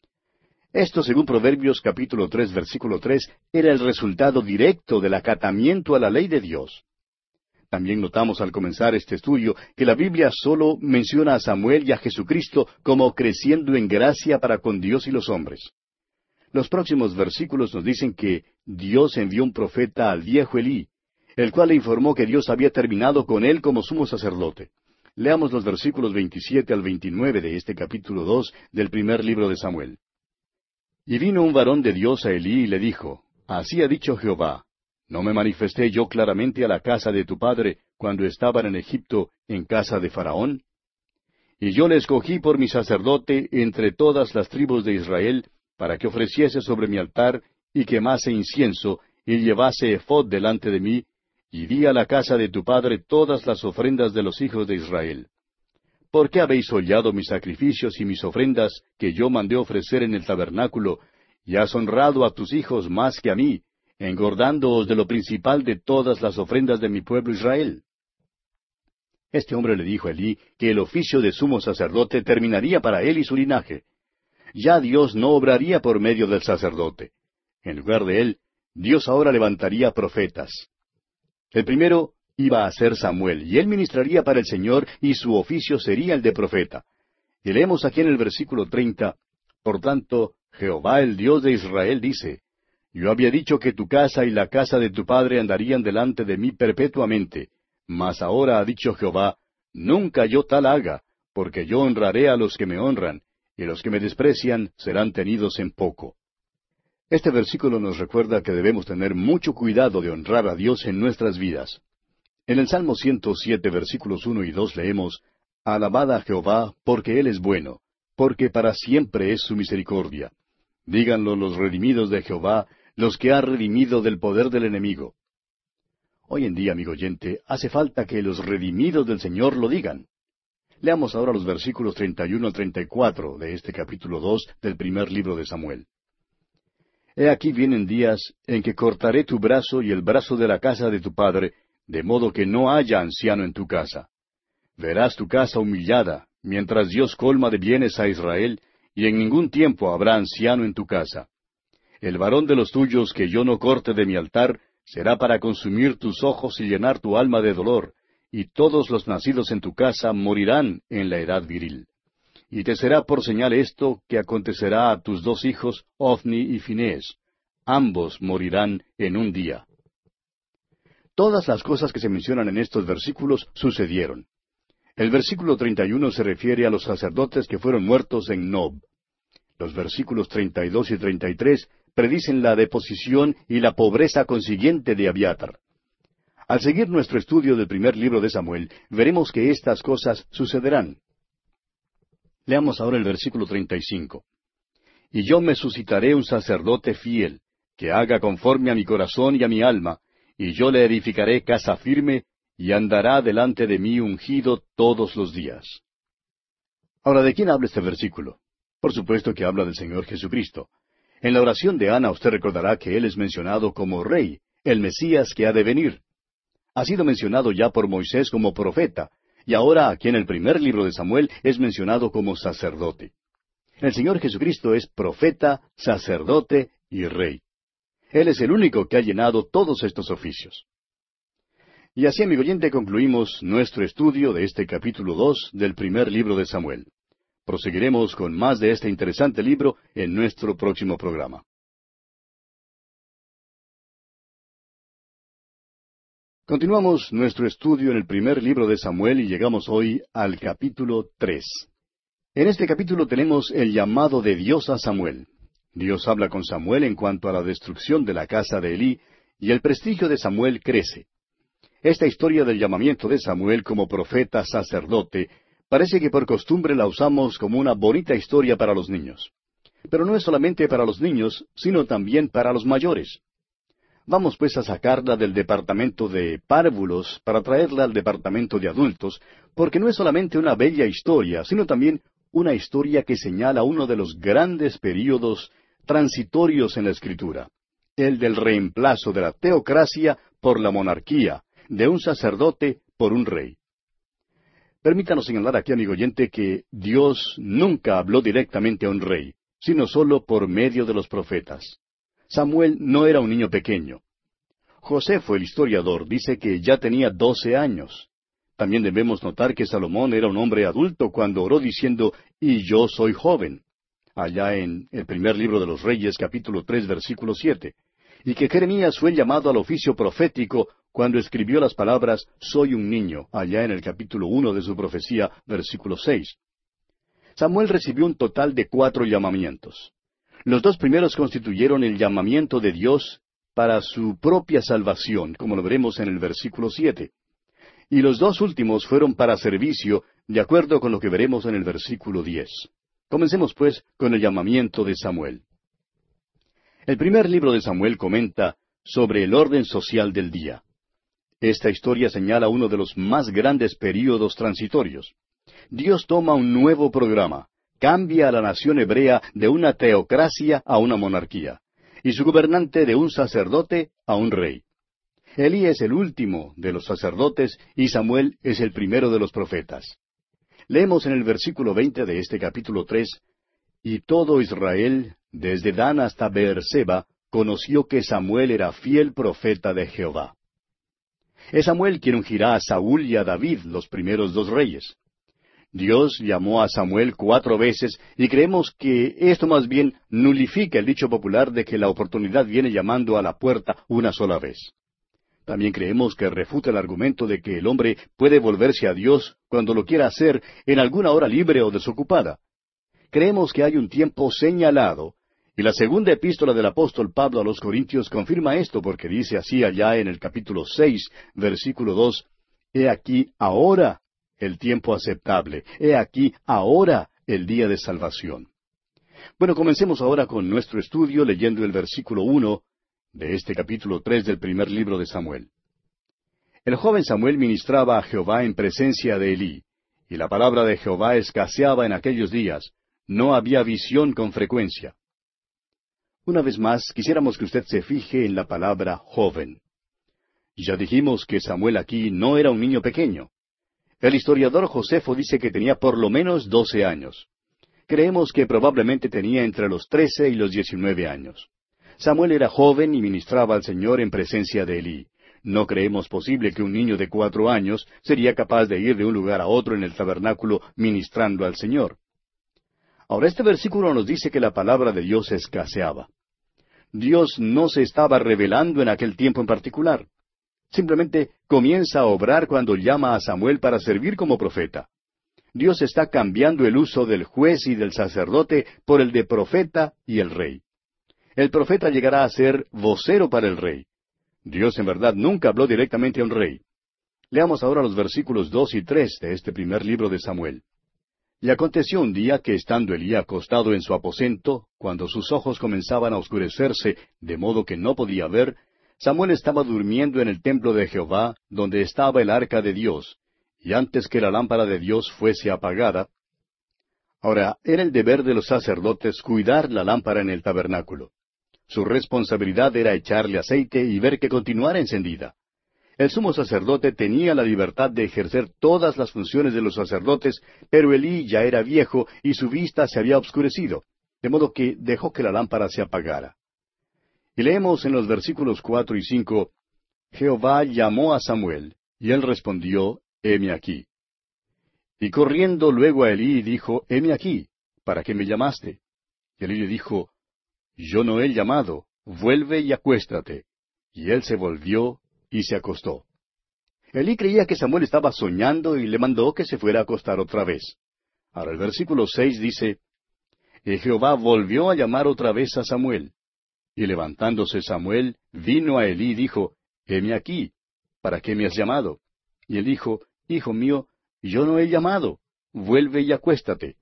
Esto, según Proverbios capítulo 3, versículo 3, era el resultado directo del acatamiento a la ley de Dios. También notamos al comenzar este estudio que la Biblia solo menciona a Samuel y a Jesucristo como creciendo en gracia para con Dios y los hombres. Los próximos versículos nos dicen que Dios envió un profeta al viejo Elí, el cual le informó que Dios había terminado con él como sumo sacerdote. Leamos los versículos 27 al 29 de este capítulo 2 del primer libro de Samuel. Y vino un varón de Dios a Elí y le dijo, Así ha dicho Jehová, ¿no me manifesté yo claramente a la casa de tu padre cuando estaban en Egipto en casa de Faraón? Y yo le escogí por mi sacerdote entre todas las tribus de Israel, para que ofreciese sobre mi altar, y quemase incienso, y llevase ephod delante de mí, y di a la casa de tu padre todas las ofrendas de los hijos de Israel. ¿Por qué habéis hollado mis sacrificios y mis ofrendas que yo mandé ofrecer en el tabernáculo, y has honrado a tus hijos más que a mí, engordándoos de lo principal de todas las ofrendas de mi pueblo Israel? Este hombre le dijo a Elí que el oficio de sumo sacerdote terminaría para él y su linaje. Ya Dios no obraría por medio del sacerdote. En lugar de él, Dios ahora levantaría profetas. El primero iba a ser Samuel, y él ministraría para el Señor, y su oficio sería el de profeta. Y leemos aquí en el versículo 30, Por tanto, Jehová el Dios de Israel dice, Yo había dicho que tu casa y la casa de tu padre andarían delante de mí perpetuamente, mas ahora ha dicho Jehová, Nunca yo tal haga, porque yo honraré a los que me honran, y los que me desprecian serán tenidos en poco. Este versículo nos recuerda que debemos tener mucho cuidado de honrar a Dios en nuestras vidas. En el Salmo 107, versículos 1 y 2 leemos, Alabad a Jehová, porque Él es bueno, porque para siempre es su misericordia. Díganlo los redimidos de Jehová, los que ha redimido del poder del enemigo. Hoy en día, amigo oyente, hace falta que los redimidos del Señor lo digan. Leamos ahora los versículos 31 al 34 de este capítulo 2 del primer libro de Samuel. He aquí vienen días en que cortaré tu brazo y el brazo de la casa de tu padre, de modo que no haya anciano en tu casa. Verás tu casa humillada, mientras Dios colma de bienes a Israel, y en ningún tiempo habrá anciano en tu casa. El varón de los tuyos que yo no corte de mi altar, será para consumir tus ojos y llenar tu alma de dolor, y todos los nacidos en tu casa morirán en la edad viril. Y te será por señal esto que acontecerá a tus dos hijos, Ofni y Finés. Ambos morirán en un día. Todas las cosas que se mencionan en estos versículos sucedieron. El versículo 31 se refiere a los sacerdotes que fueron muertos en Nob. Los versículos 32 y 33 predicen la deposición y la pobreza consiguiente de Abiatar. Al seguir nuestro estudio del primer libro de Samuel, veremos que estas cosas sucederán. Leamos ahora el versículo 35. Y yo me suscitaré un sacerdote fiel, que haga conforme a mi corazón y a mi alma, y yo le edificaré casa firme, y andará delante de mí ungido todos los días. Ahora, ¿de quién habla este versículo? Por supuesto que habla del Señor Jesucristo. En la oración de Ana usted recordará que Él es mencionado como Rey, el Mesías que ha de venir. Ha sido mencionado ya por Moisés como profeta, y ahora aquí en el primer libro de Samuel es mencionado como sacerdote. El Señor Jesucristo es profeta, sacerdote y rey. Él es el único que ha llenado todos estos oficios. Y así, amigo oyente, concluimos nuestro estudio de este capítulo 2 del primer libro de Samuel. Proseguiremos con más de este interesante libro en nuestro próximo programa. Continuamos nuestro estudio en el primer libro de Samuel y llegamos hoy al capítulo 3. En este capítulo tenemos el llamado de Dios a Samuel. Dios habla con Samuel en cuanto a la destrucción de la casa de Elí, y el prestigio de Samuel crece. Esta historia del llamamiento de Samuel como profeta sacerdote parece que por costumbre la usamos como una bonita historia para los niños. Pero no es solamente para los niños, sino también para los mayores. Vamos pues a sacarla del departamento de párvulos para traerla al departamento de adultos, porque no es solamente una bella historia, sino también una historia que señala uno de los grandes períodos transitorios en la Escritura, el del reemplazo de la teocracia por la monarquía, de un sacerdote por un rey. Permítanos señalar aquí, amigo oyente, que Dios nunca habló directamente a un rey, sino solo por medio de los profetas. Samuel no era un niño pequeño. Josefo, el historiador, dice que ya tenía 12 años. También debemos notar que Salomón era un hombre adulto cuando oró diciendo, «Y yo soy joven», allá en el primer libro de los Reyes, capítulo 3, versículo 7, y que Jeremías fue llamado al oficio profético cuando escribió las palabras, «Soy un niño», allá en el capítulo 1 de su profecía, versículo 6. Samuel recibió un total de 4 llamamientos. Los 2 primeros constituyeron el llamamiento de Dios para su propia salvación, como lo veremos en el versículo 7. Y los 2 últimos fueron para servicio, de acuerdo con lo que veremos en el versículo 10. Comencemos pues con el llamamiento de Samuel. El primer libro de Samuel comenta sobre el orden social del día. Esta historia señala uno de los más grandes períodos transitorios. Dios toma un nuevo programa. Cambia a la nación hebrea de una teocracia a una monarquía, y su gobernante de un sacerdote a un rey. Elí es el último de los sacerdotes y Samuel es el primero de los profetas. Leemos en el versículo 20 de este capítulo 3, «Y todo Israel, desde Dan hasta Beerseba, conoció que Samuel era fiel profeta de Jehová». Es Samuel quien ungirá a Saúl y a David, los primeros 2 reyes. Dios llamó a Samuel 4 veces y creemos que esto más bien nulifica el dicho popular de que la oportunidad viene llamando a la puerta una sola vez. También creemos que refuta el argumento de que el hombre puede volverse a Dios cuando lo quiera hacer en alguna hora libre o desocupada. Creemos que hay un tiempo señalado, y la segunda epístola del apóstol Pablo a los Corintios confirma esto porque dice así allá en el capítulo 6, versículo 2, «He aquí ahora el tiempo aceptable, he aquí ahora el día de salvación». Bueno, comencemos ahora con nuestro estudio leyendo el versículo 1 de este capítulo 3 del primer libro de Samuel. El joven Samuel ministraba a Jehová en presencia de Elí, y la palabra de Jehová escaseaba en aquellos días, no había visión con frecuencia. Una vez más, quisiéramos que usted se fije en la palabra joven. Ya dijimos que Samuel aquí no era un niño pequeño. El historiador Josefo dice que tenía por lo menos 12 años. Creemos que probablemente tenía entre los 13 y los 19 años. Samuel era joven y ministraba al Señor en presencia de Elí. No creemos posible que un niño de 4 años sería capaz de ir de un lugar a otro en el tabernáculo ministrando al Señor. Ahora, este versículo nos dice que la palabra de Dios escaseaba. Dios no se estaba revelando en aquel tiempo en particular. Simplemente comienza a obrar cuando llama a Samuel para servir como profeta. Dios está cambiando el uso del juez y del sacerdote por el de profeta y el rey. El profeta llegará a ser vocero para el rey. Dios en verdad nunca habló directamente a un rey. Leamos ahora los versículos 2 y 3 de este primer libro de Samuel. Y aconteció un día que estando Elí acostado en su aposento, cuando sus ojos comenzaban a oscurecerse, de modo que no podía ver, Samuel estaba durmiendo en el templo de Jehová, donde estaba el arca de Dios, y antes que la lámpara de Dios fuese apagada. Ahora, era el deber de los sacerdotes cuidar la lámpara en el tabernáculo. Su responsabilidad era echarle aceite y ver que continuara encendida. El sumo sacerdote tenía la libertad de ejercer todas las funciones de los sacerdotes, pero Elí ya era viejo y su vista se había obscurecido, de modo que dejó que la lámpara se apagara. Y leemos en los versículos 4 y 5, Jehová llamó a Samuel, y él respondió, heme aquí. Y corriendo luego a Elí dijo, heme aquí, ¿para qué me llamaste? Y Elí le dijo, yo no he llamado, vuelve y acuéstate. Y él se volvió y se acostó. Elí creía que Samuel estaba soñando y le mandó que se fuera a acostar otra vez. Ahora el versículo 6 dice, y Jehová volvió a llamar otra vez a Samuel. Y levantándose Samuel, vino a Elí y dijo, heme aquí, ¿para qué me has llamado? Y él dijo, hijo mío, yo no he llamado, vuelve y acuéstate.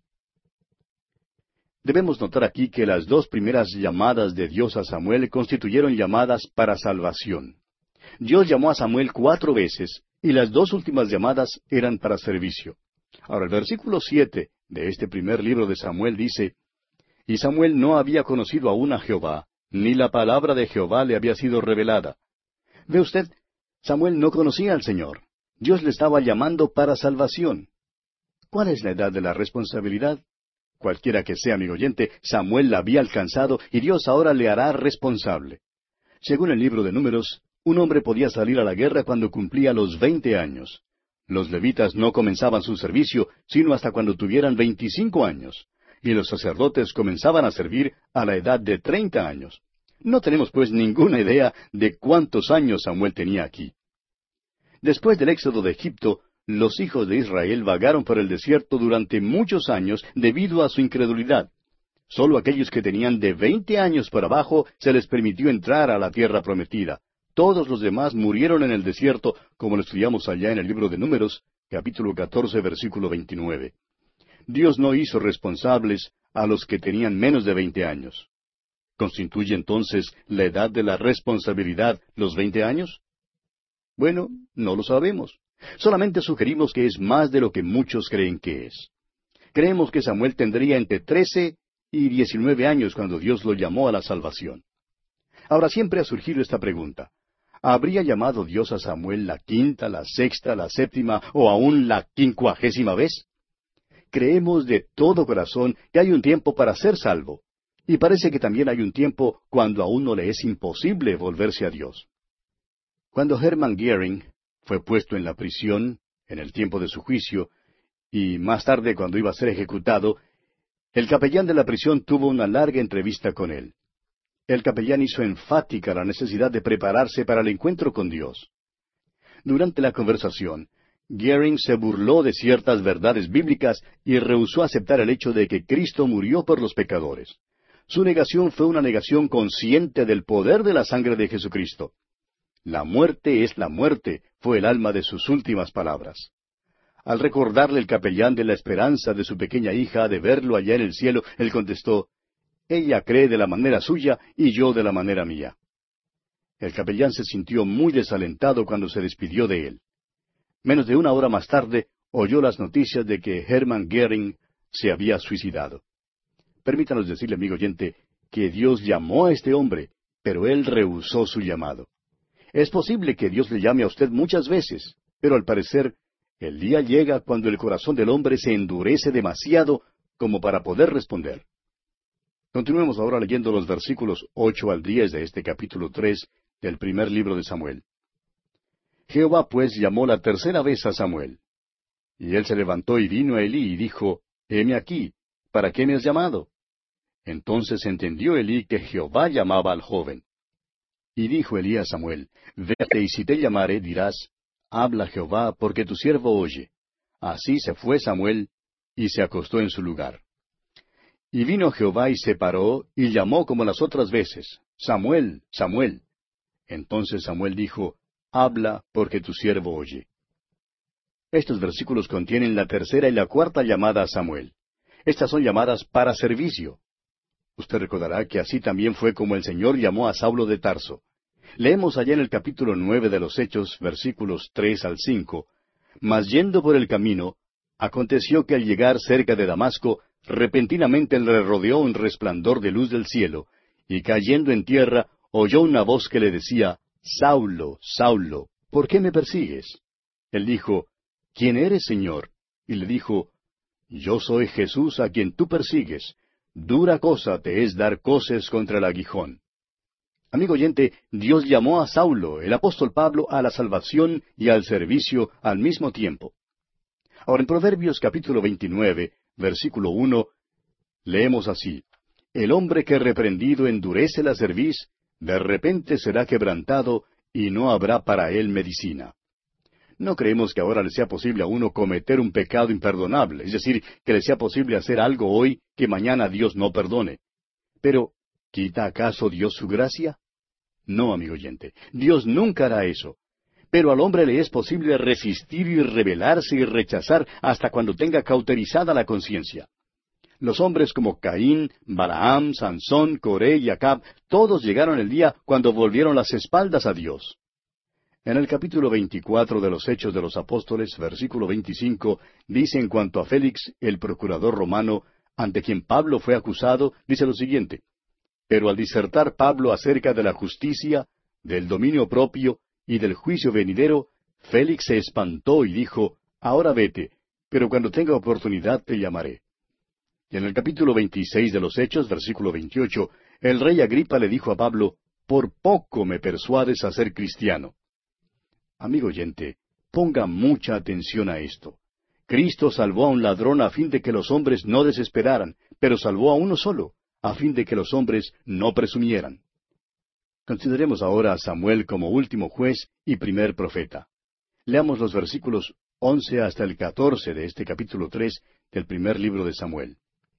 Debemos notar aquí que las dos primeras llamadas de Dios a Samuel constituyeron llamadas para salvación. Dios llamó a Samuel 4 veces, y las dos últimas llamadas eran para servicio. Ahora el versículo 7 de este primer libro de Samuel dice, y Samuel no había conocido aún a Jehová, ni la palabra de Jehová le había sido revelada. ¿Ve usted? Samuel no conocía al Señor. Dios le estaba llamando para salvación. ¿Cuál es la edad de la responsabilidad? Cualquiera que sea, amigo oyente, Samuel la había alcanzado y Dios ahora le hará responsable. Según el libro de Números, un hombre podía salir a la guerra cuando cumplía los 20 años. Los levitas no comenzaban su servicio sino hasta cuando tuvieran 25 años. Y los sacerdotes comenzaban a servir a la edad de 30 años. No tenemos pues ninguna idea de cuántos años Samuel tenía aquí. Después del éxodo de Egipto, los hijos de Israel vagaron por el desierto durante muchos años debido a su incredulidad. Solo aquellos que tenían de 20 años para abajo se les permitió entrar a la tierra prometida. Todos los demás murieron en el desierto, como lo estudiamos allá en el libro de Números, capítulo 14, versículo 29. Dios no hizo responsables a los que tenían menos de 20 años. ¿Constituye entonces la edad de la responsabilidad los 20 años? Bueno, no lo sabemos. Solamente sugerimos que es más de lo que muchos creen que es. Creemos que Samuel tendría entre 13 y 19 años cuando Dios lo llamó a la salvación. Ahora siempre ha surgido esta pregunta. ¿Habría llamado Dios a Samuel la quinta, la sexta, la séptima o aún la 50ª vez? Creemos de todo corazón que hay un tiempo para ser salvo. Y parece que también hay un tiempo cuando a uno le es imposible volverse a Dios. Cuando Hermann Göring fue puesto en la prisión, en el tiempo de su juicio, y más tarde cuando iba a ser ejecutado, el capellán de la prisión tuvo una larga entrevista con él. El capellán hizo enfática la necesidad de prepararse para el encuentro con Dios. Durante la conversación, Göring se burló de ciertas verdades bíblicas y rehusó aceptar el hecho de que Cristo murió por los pecadores. Su negación fue una negación consciente del poder de la sangre de Jesucristo. La muerte es la muerte, fue el alma de sus últimas palabras. Al recordarle el capellán de la esperanza de su pequeña hija de verlo allá en el cielo, él contestó, ella cree de la manera suya y yo de la manera mía. El capellán se sintió muy desalentado cuando se despidió de él. Menos de una hora más tarde, oyó las noticias de que Hermann Göring se había suicidado. Permítanos decirle, amigo oyente, que Dios llamó a este hombre, pero él rehusó su llamado. Es posible que Dios le llame a usted muchas veces, pero al parecer, el día llega cuando el corazón del hombre se endurece demasiado como para poder responder. Continuemos ahora leyendo los versículos 8 al 10 de este capítulo 3 del primer libro de Samuel. Jehová pues llamó la tercera vez a Samuel. Y él se levantó y vino a Elí y dijo, heme aquí, ¿para qué me has llamado? Entonces entendió Elí que Jehová llamaba al joven. Y dijo Elí a Samuel, vete y si te llamare dirás, habla Jehová, porque tu siervo oye. Así se fue Samuel y se acostó en su lugar. Y vino Jehová y se paró y llamó como las otras veces, Samuel, Samuel. Entonces Samuel dijo, habla, porque tu siervo oye. Estos versículos contienen la tercera y la cuarta llamada a Samuel. Estas son llamadas para servicio. Usted recordará que así también fue como el Señor llamó a Saulo de Tarso. Leemos allá en el capítulo 9 de los Hechos, versículos 3 al 5, mas yendo por el camino, aconteció que al llegar cerca de Damasco, repentinamente le rodeó un resplandor de luz del cielo, y cayendo en tierra, oyó una voz que le decía, Saulo, Saulo, ¿por qué me persigues? Él dijo, ¿quién eres, Señor? Y le dijo, yo soy Jesús a quien tú persigues. Dura cosa te es dar coces contra el aguijón. Amigo oyente, Dios llamó a Saulo, el apóstol Pablo, a la salvación y al servicio al mismo tiempo. Ahora en Proverbios capítulo 29, versículo 1, leemos así, el hombre que reprendido endurece la cerviz, de repente será quebrantado, y no habrá para él medicina. No creemos que ahora le sea posible a uno cometer un pecado imperdonable, es decir, que le sea posible hacer algo hoy que mañana Dios no perdone. Pero, ¿quita acaso Dios su gracia? No, amigo oyente, Dios nunca hará eso. Pero al hombre le es posible resistir y rebelarse y rechazar hasta cuando tenga cauterizada la conciencia. Los hombres como Caín, Balaam, Sansón, Coré y Acab, todos llegaron el día cuando volvieron las espaldas a Dios. En el capítulo 24 de los Hechos de los Apóstoles, versículo 25, dice en cuanto a Félix, el procurador romano, ante quien Pablo fue acusado, dice lo siguiente, pero al disertar Pablo acerca de la justicia, del dominio propio y del juicio venidero, Félix se espantó y dijo, ahora vete, pero cuando tenga oportunidad te llamaré. Y en el capítulo 26 de los Hechos, versículo 28, el rey Agripa le dijo a Pablo, por poco me persuades a ser cristiano. Amigo oyente, ponga mucha atención a esto. Cristo salvó a un ladrón a fin de que los hombres no desesperaran, pero salvó a uno solo, a fin de que los hombres no presumieran. Consideremos ahora a Samuel como último juez y primer profeta. Leamos los versículos 11 hasta el 14 de este capítulo 3 del primer libro de Samuel.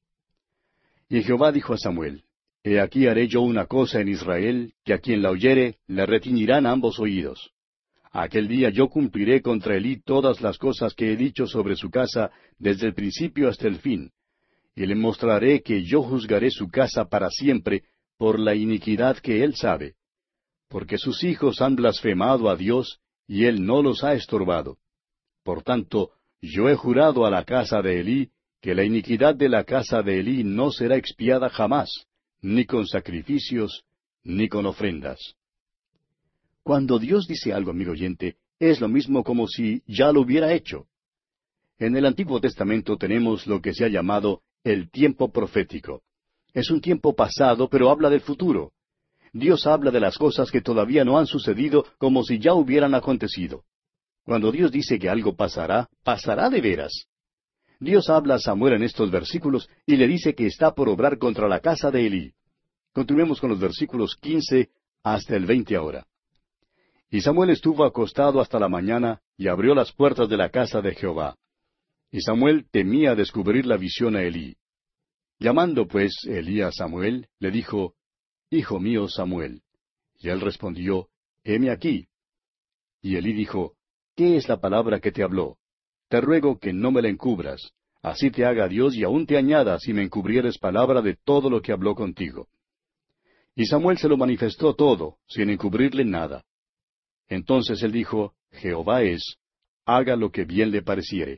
Y Jehová dijo a Samuel, He aquí haré yo una cosa en Israel, que a quien la oyere le retiñirán ambos oídos. Aquel día yo cumpliré contra Elí todas las cosas que he dicho sobre su casa desde el principio hasta el fin, y le mostraré que yo juzgaré su casa para siempre por la iniquidad que él sabe, porque sus hijos han blasfemado a Dios, y él no los ha estorbado. Por tanto, yo he jurado a la casa de Elí, que la iniquidad de la casa de Elí no será expiada jamás, ni con sacrificios, ni con ofrendas. Cuando Dios dice algo, amigo oyente, es lo mismo como si ya lo hubiera hecho. En el Antiguo Testamento tenemos lo que se ha llamado el tiempo profético. Es un tiempo pasado, pero habla del futuro. Dios habla de las cosas que todavía no han sucedido como si ya hubieran acontecido. Cuando Dios dice que algo pasará, pasará de veras. Dios habla a Samuel en estos versículos y le dice que está por obrar contra la casa de Elí. Continuemos con los versículos 15 hasta el 20 ahora. Y Samuel estuvo acostado hasta la mañana y abrió las puertas de la casa de Jehová. Y Samuel temía descubrir la visión a Elí. Llamando pues Elí a Samuel, le dijo, Hijo mío Samuel. Y él respondió, Heme aquí. Y Elí dijo, ¿Qué es la palabra que te habló? Te ruego que no me la encubras. Así te haga Dios y aún te añada si me encubrieres palabra de todo lo que habló contigo. Y Samuel se lo manifestó todo, sin encubrirle nada. Entonces él dijo, Jehová es, haga lo que bien le pareciere.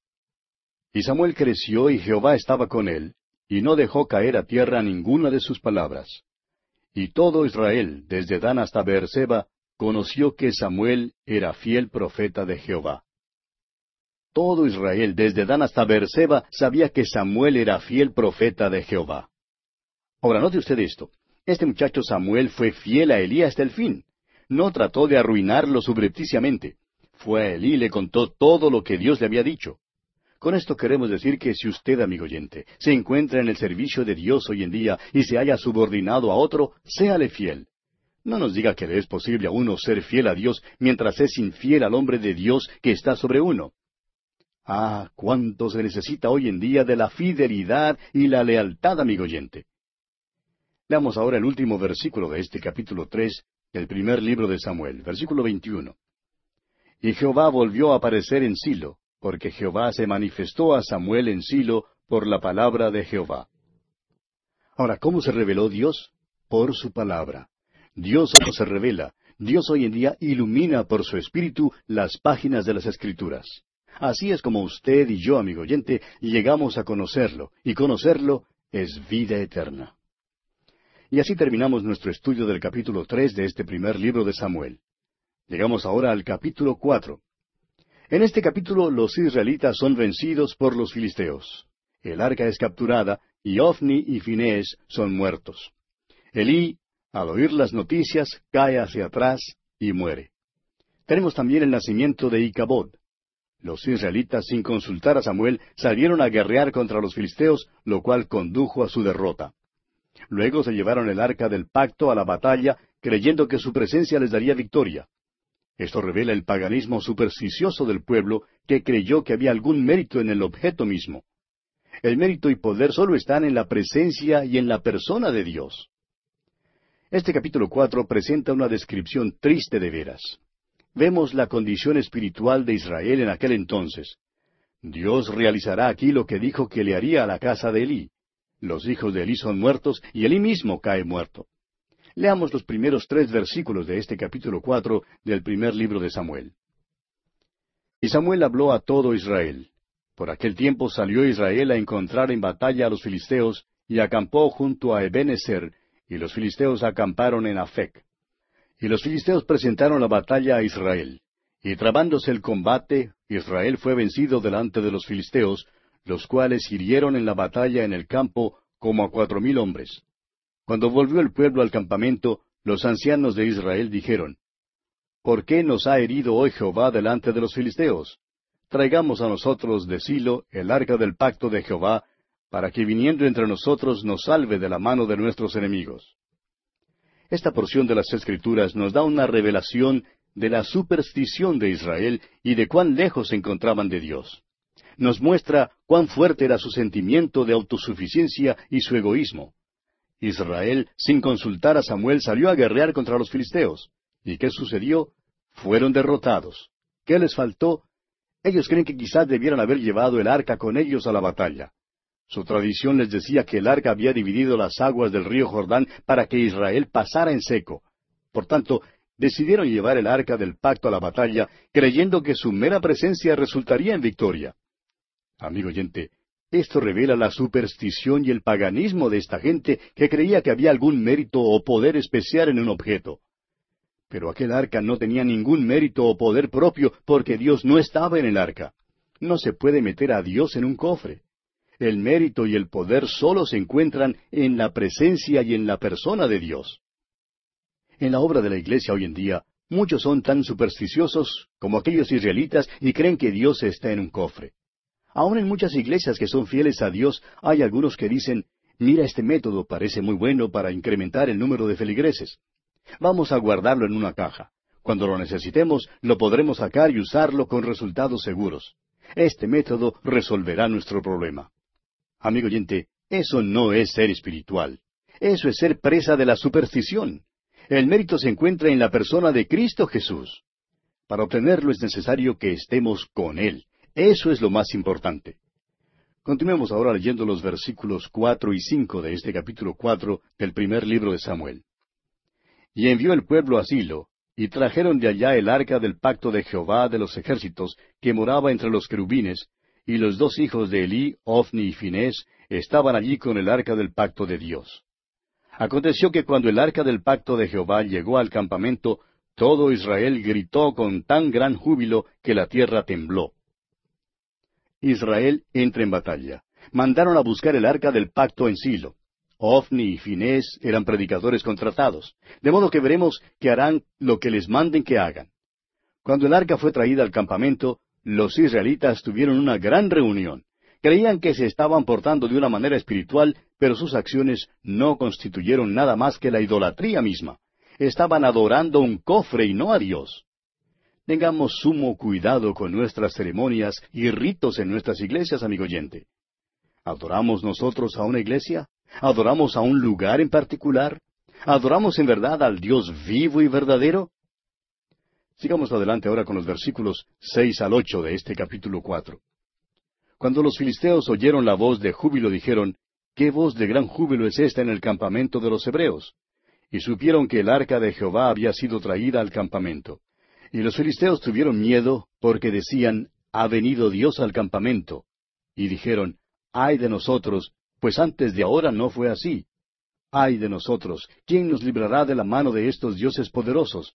Y Samuel creció y Jehová estaba con él, y no dejó caer a tierra ninguna de sus palabras. Y todo Israel, desde Dan hasta Beerseba, conoció que Samuel era fiel profeta de Jehová. Todo Israel, desde Dan hasta Beerseba, sabía que Samuel era fiel profeta de Jehová. Ahora, note usted esto. Este muchacho Samuel fue fiel a Elí hasta el fin. No trató de arruinarlo subrepticiamente. Fue a Elí y le contó todo lo que Dios le había dicho. Con esto queremos decir que si usted, amigo oyente, se encuentra en el servicio de Dios hoy en día y se haya subordinado a otro, séale fiel. No nos diga que le es posible a uno ser fiel a Dios mientras es infiel al hombre de Dios que está sobre uno. Ah, cuánto se necesita hoy en día de la fidelidad y la lealtad, amigo oyente. Leamos ahora el último versículo de este capítulo 3 del primer libro de Samuel, versículo 21. Y Jehová volvió a aparecer en Silo, porque Jehová se manifestó a Samuel en Silo por la palabra de Jehová. Ahora, ¿cómo se reveló Dios? Por su palabra. Dios solo se revela. Dios hoy en día ilumina por su Espíritu las páginas de las Escrituras. Así es como usted y yo, amigo oyente, llegamos a conocerlo, y conocerlo es vida eterna. Y así terminamos nuestro estudio del capítulo 3 de este primer libro de Samuel. Llegamos ahora al capítulo 4. En este capítulo los israelitas son vencidos por los filisteos. El arca es capturada y Ofni y Finés son muertos. Elí, al oír las noticias, cae hacia atrás y muere. Tenemos también el nacimiento de Icabod. Los israelitas, sin consultar a Samuel, salieron a guerrear contra los filisteos, lo cual condujo a su derrota. Luego se llevaron el arca del pacto a la batalla, creyendo que su presencia les daría victoria. Esto revela el paganismo supersticioso del pueblo, que creyó que había algún mérito en el objeto mismo. El mérito y poder solo están en la presencia y en la persona de Dios. Este capítulo 4 presenta una descripción triste de veras. Vemos la condición espiritual de Israel en aquel entonces. Dios realizará aquí lo que dijo que le haría a la casa de Elí. Los hijos de Elí son muertos y Elí mismo cae muerto. Leamos los primeros 3 versículos de este capítulo 4 del primer libro de Samuel. Y Samuel habló a todo Israel. Por aquel tiempo salió Israel a encontrar en batalla a los filisteos, y acampó junto a Ebenezer, y los filisteos acamparon en Afec. Y los filisteos presentaron la batalla a Israel. Y trabándose el combate, Israel fue vencido delante de los filisteos, los cuales hirieron en la batalla en el campo como a 4,000 hombres. Cuando volvió el pueblo al campamento, los ancianos de Israel dijeron, ¿por qué nos ha herido hoy Jehová delante de los filisteos? Traigamos a nosotros de Silo el arca del pacto de Jehová, para que viniendo entre nosotros nos salve de la mano de nuestros enemigos. Esta porción de las Escrituras nos da una revelación de la superstición de Israel y de cuán lejos se encontraban de Dios. Nos muestra cuán fuerte era su sentimiento de autosuficiencia y su egoísmo. Israel, sin consultar a Samuel, salió a guerrear contra los filisteos. ¿Y qué sucedió? Fueron derrotados. ¿Qué les faltó? Ellos creen que quizás debieran haber llevado el arca con ellos a la batalla. Su tradición les decía que el arca había dividido las aguas del río Jordán para que Israel pasara en seco. Por tanto, decidieron llevar el arca del pacto a la batalla, creyendo que su mera presencia resultaría en victoria. Amigo oyente, esto revela la superstición y el paganismo de esta gente que creía que había algún mérito o poder especial en un objeto. Pero aquel arca no tenía ningún mérito o poder propio porque Dios no estaba en el arca. No se puede meter a Dios en un cofre. El mérito y el poder solo se encuentran en la presencia y en la persona de Dios. En la obra de la iglesia hoy en día, muchos son tan supersticiosos como aquellos israelitas y creen que Dios está en un cofre. Aún en muchas iglesias que son fieles a Dios, hay algunos que dicen, mira, este método parece muy bueno para incrementar el número de feligreses. Vamos a guardarlo en una caja. Cuando lo necesitemos, lo podremos sacar y usarlo con resultados seguros. Este método resolverá nuestro problema. Amigo oyente, eso no es ser espiritual. Eso es ser presa de la superstición. El mérito se encuentra en la persona de Cristo Jesús. Para obtenerlo es necesario que estemos con Él. Eso es lo más importante. Continuemos ahora leyendo los versículos 4 y 5 de este capítulo 4 del primer libro de Samuel. Y envió el pueblo a Silo, y trajeron de allá el arca del pacto de Jehová de los ejércitos, que moraba entre los querubines, y los 2 hijos de Elí, Ofni y Finés, estaban allí con el arca del pacto de Dios. Aconteció que cuando el arca del pacto de Jehová llegó al campamento, todo Israel gritó con tan gran júbilo que la tierra tembló. Israel entra en batalla. Mandaron a buscar el arca del pacto en Silo. Ofni y Finés eran predicadores contratados, de modo que veremos que harán lo que les manden que hagan. Cuando el arca fue traída al campamento, los israelitas tuvieron una gran reunión. Creían que se estaban portando de una manera espiritual, pero sus acciones no constituyeron nada más que la idolatría misma. Estaban adorando un cofre y no a Dios. Tengamos sumo cuidado con nuestras ceremonias y ritos en nuestras iglesias, amigo oyente. ¿Adoramos nosotros a una iglesia? ¿Adoramos a un lugar en particular? ¿Adoramos en verdad al Dios vivo y verdadero? Sigamos adelante ahora con los versículos 6 al 8 de este capítulo 4. Cuando los filisteos oyeron la voz de júbilo, dijeron, ¿qué voz de gran júbilo es esta en el campamento de los hebreos? Y supieron que el arca de Jehová había sido traída al campamento. Y los filisteos tuvieron miedo, porque decían, ha venido Dios al campamento. Y dijeron, ay de nosotros, pues antes de ahora no fue así. Ay de nosotros, ¿quién nos librará de la mano de estos dioses poderosos?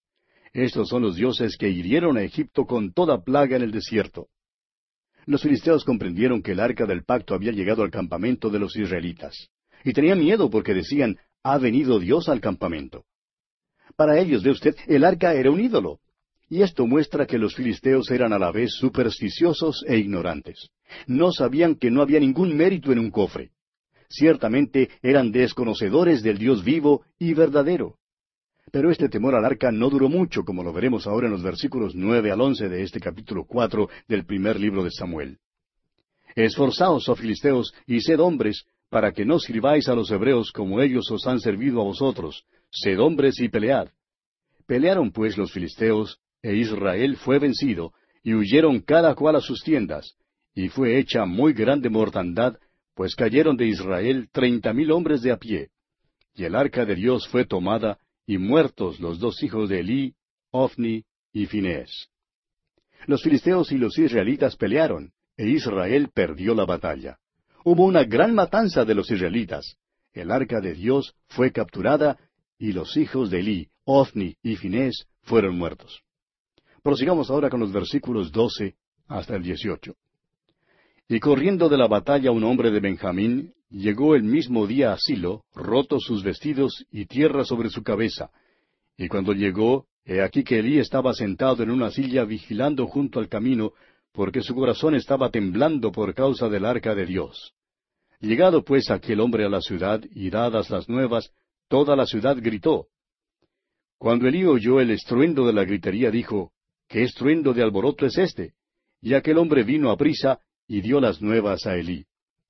Estos son los dioses que hirieron a Egipto con toda plaga en el desierto. Los filisteos comprendieron que el arca del pacto había llegado al campamento de los israelitas. Y tenían miedo porque decían, ha venido Dios al campamento. Para ellos, ve usted, el arca era un ídolo. Y esto muestra que los filisteos eran a la vez supersticiosos e ignorantes. No sabían que no había ningún mérito en un cofre. Ciertamente eran desconocedores del Dios vivo y verdadero. Pero este temor al arca no duró mucho, como lo veremos ahora en los versículos 9 al 11 de este capítulo 4 del primer libro de Samuel. Esforzaos, oh filisteos, y sed hombres, para que no sirváis a los hebreos como ellos os han servido a vosotros. Sed hombres y pelead. Pelearon pues los filisteos, e Israel fue vencido, y huyeron cada cual a sus tiendas, y fue hecha muy grande mortandad, pues cayeron de Israel 30,000 hombres de a pie. Y el arca de Dios fue tomada, y muertos los dos hijos de Elí, Ofni y Finés. Los filisteos y los israelitas pelearon, e Israel perdió la batalla. Hubo una gran matanza de los israelitas. El arca de Dios fue capturada, y los hijos de Elí, Ofni y Finés fueron muertos. Prosigamos ahora con los versículos 12 hasta el 18. Y corriendo de la batalla un hombre de Benjamín, llegó el mismo día a Silo, rotos sus vestidos y tierra sobre su cabeza. Y cuando llegó, he aquí que Elí estaba sentado en una silla vigilando junto al camino, porque su corazón estaba temblando por causa del arca de Dios. Llegado pues aquel hombre a la ciudad, y dadas las nuevas, toda la ciudad gritó. Cuando Elí oyó el estruendo de la gritería, dijo, ¿qué estruendo de alboroto es este? Y aquel hombre vino aprisa, y dio las nuevas a Elí.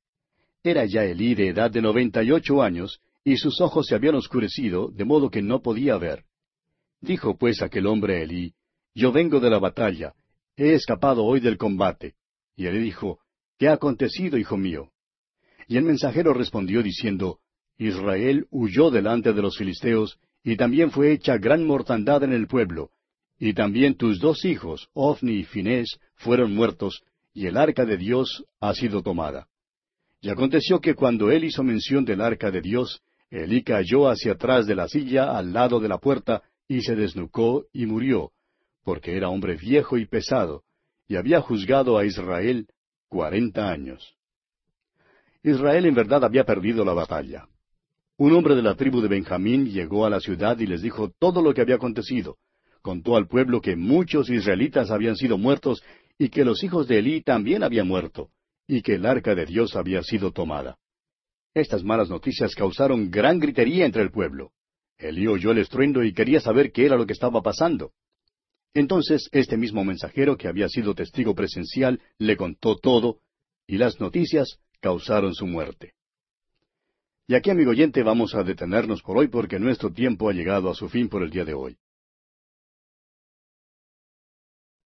Era ya Elí de edad de 98 años, y sus ojos se habían oscurecido, de modo que no podía ver. Dijo pues aquel hombre a Elí, yo vengo de la batalla, he escapado hoy del combate. Y Elí dijo, ¿qué ha acontecido, hijo mío? Y el mensajero respondió diciendo, Israel huyó delante de los filisteos, y también fue hecha gran mortandad en el pueblo, y también tus dos hijos, Ofni y Finés, fueron muertos, y el arca de Dios ha sido tomada. Y aconteció que cuando él hizo mención del arca de Dios, Elí cayó hacia atrás de la silla al lado de la puerta, y se desnucó y murió, porque era hombre viejo y pesado, y había juzgado a Israel 40 años. Israel en verdad había perdido la batalla. Un hombre de la tribu de Benjamín llegó a la ciudad y les dijo todo lo que había acontecido. Contó al pueblo que muchos israelitas habían sido muertos, y que los hijos de Elí también habían muerto, y que el arca de Dios había sido tomada. Estas malas noticias causaron gran gritería entre el pueblo. Elí oyó el estruendo y quería saber qué era lo que estaba pasando. Entonces este mismo mensajero, que había sido testigo presencial, le contó todo, y las noticias causaron su muerte. Y aquí, amigo oyente, vamos a detenernos por hoy porque nuestro tiempo ha llegado a su fin por el día de hoy.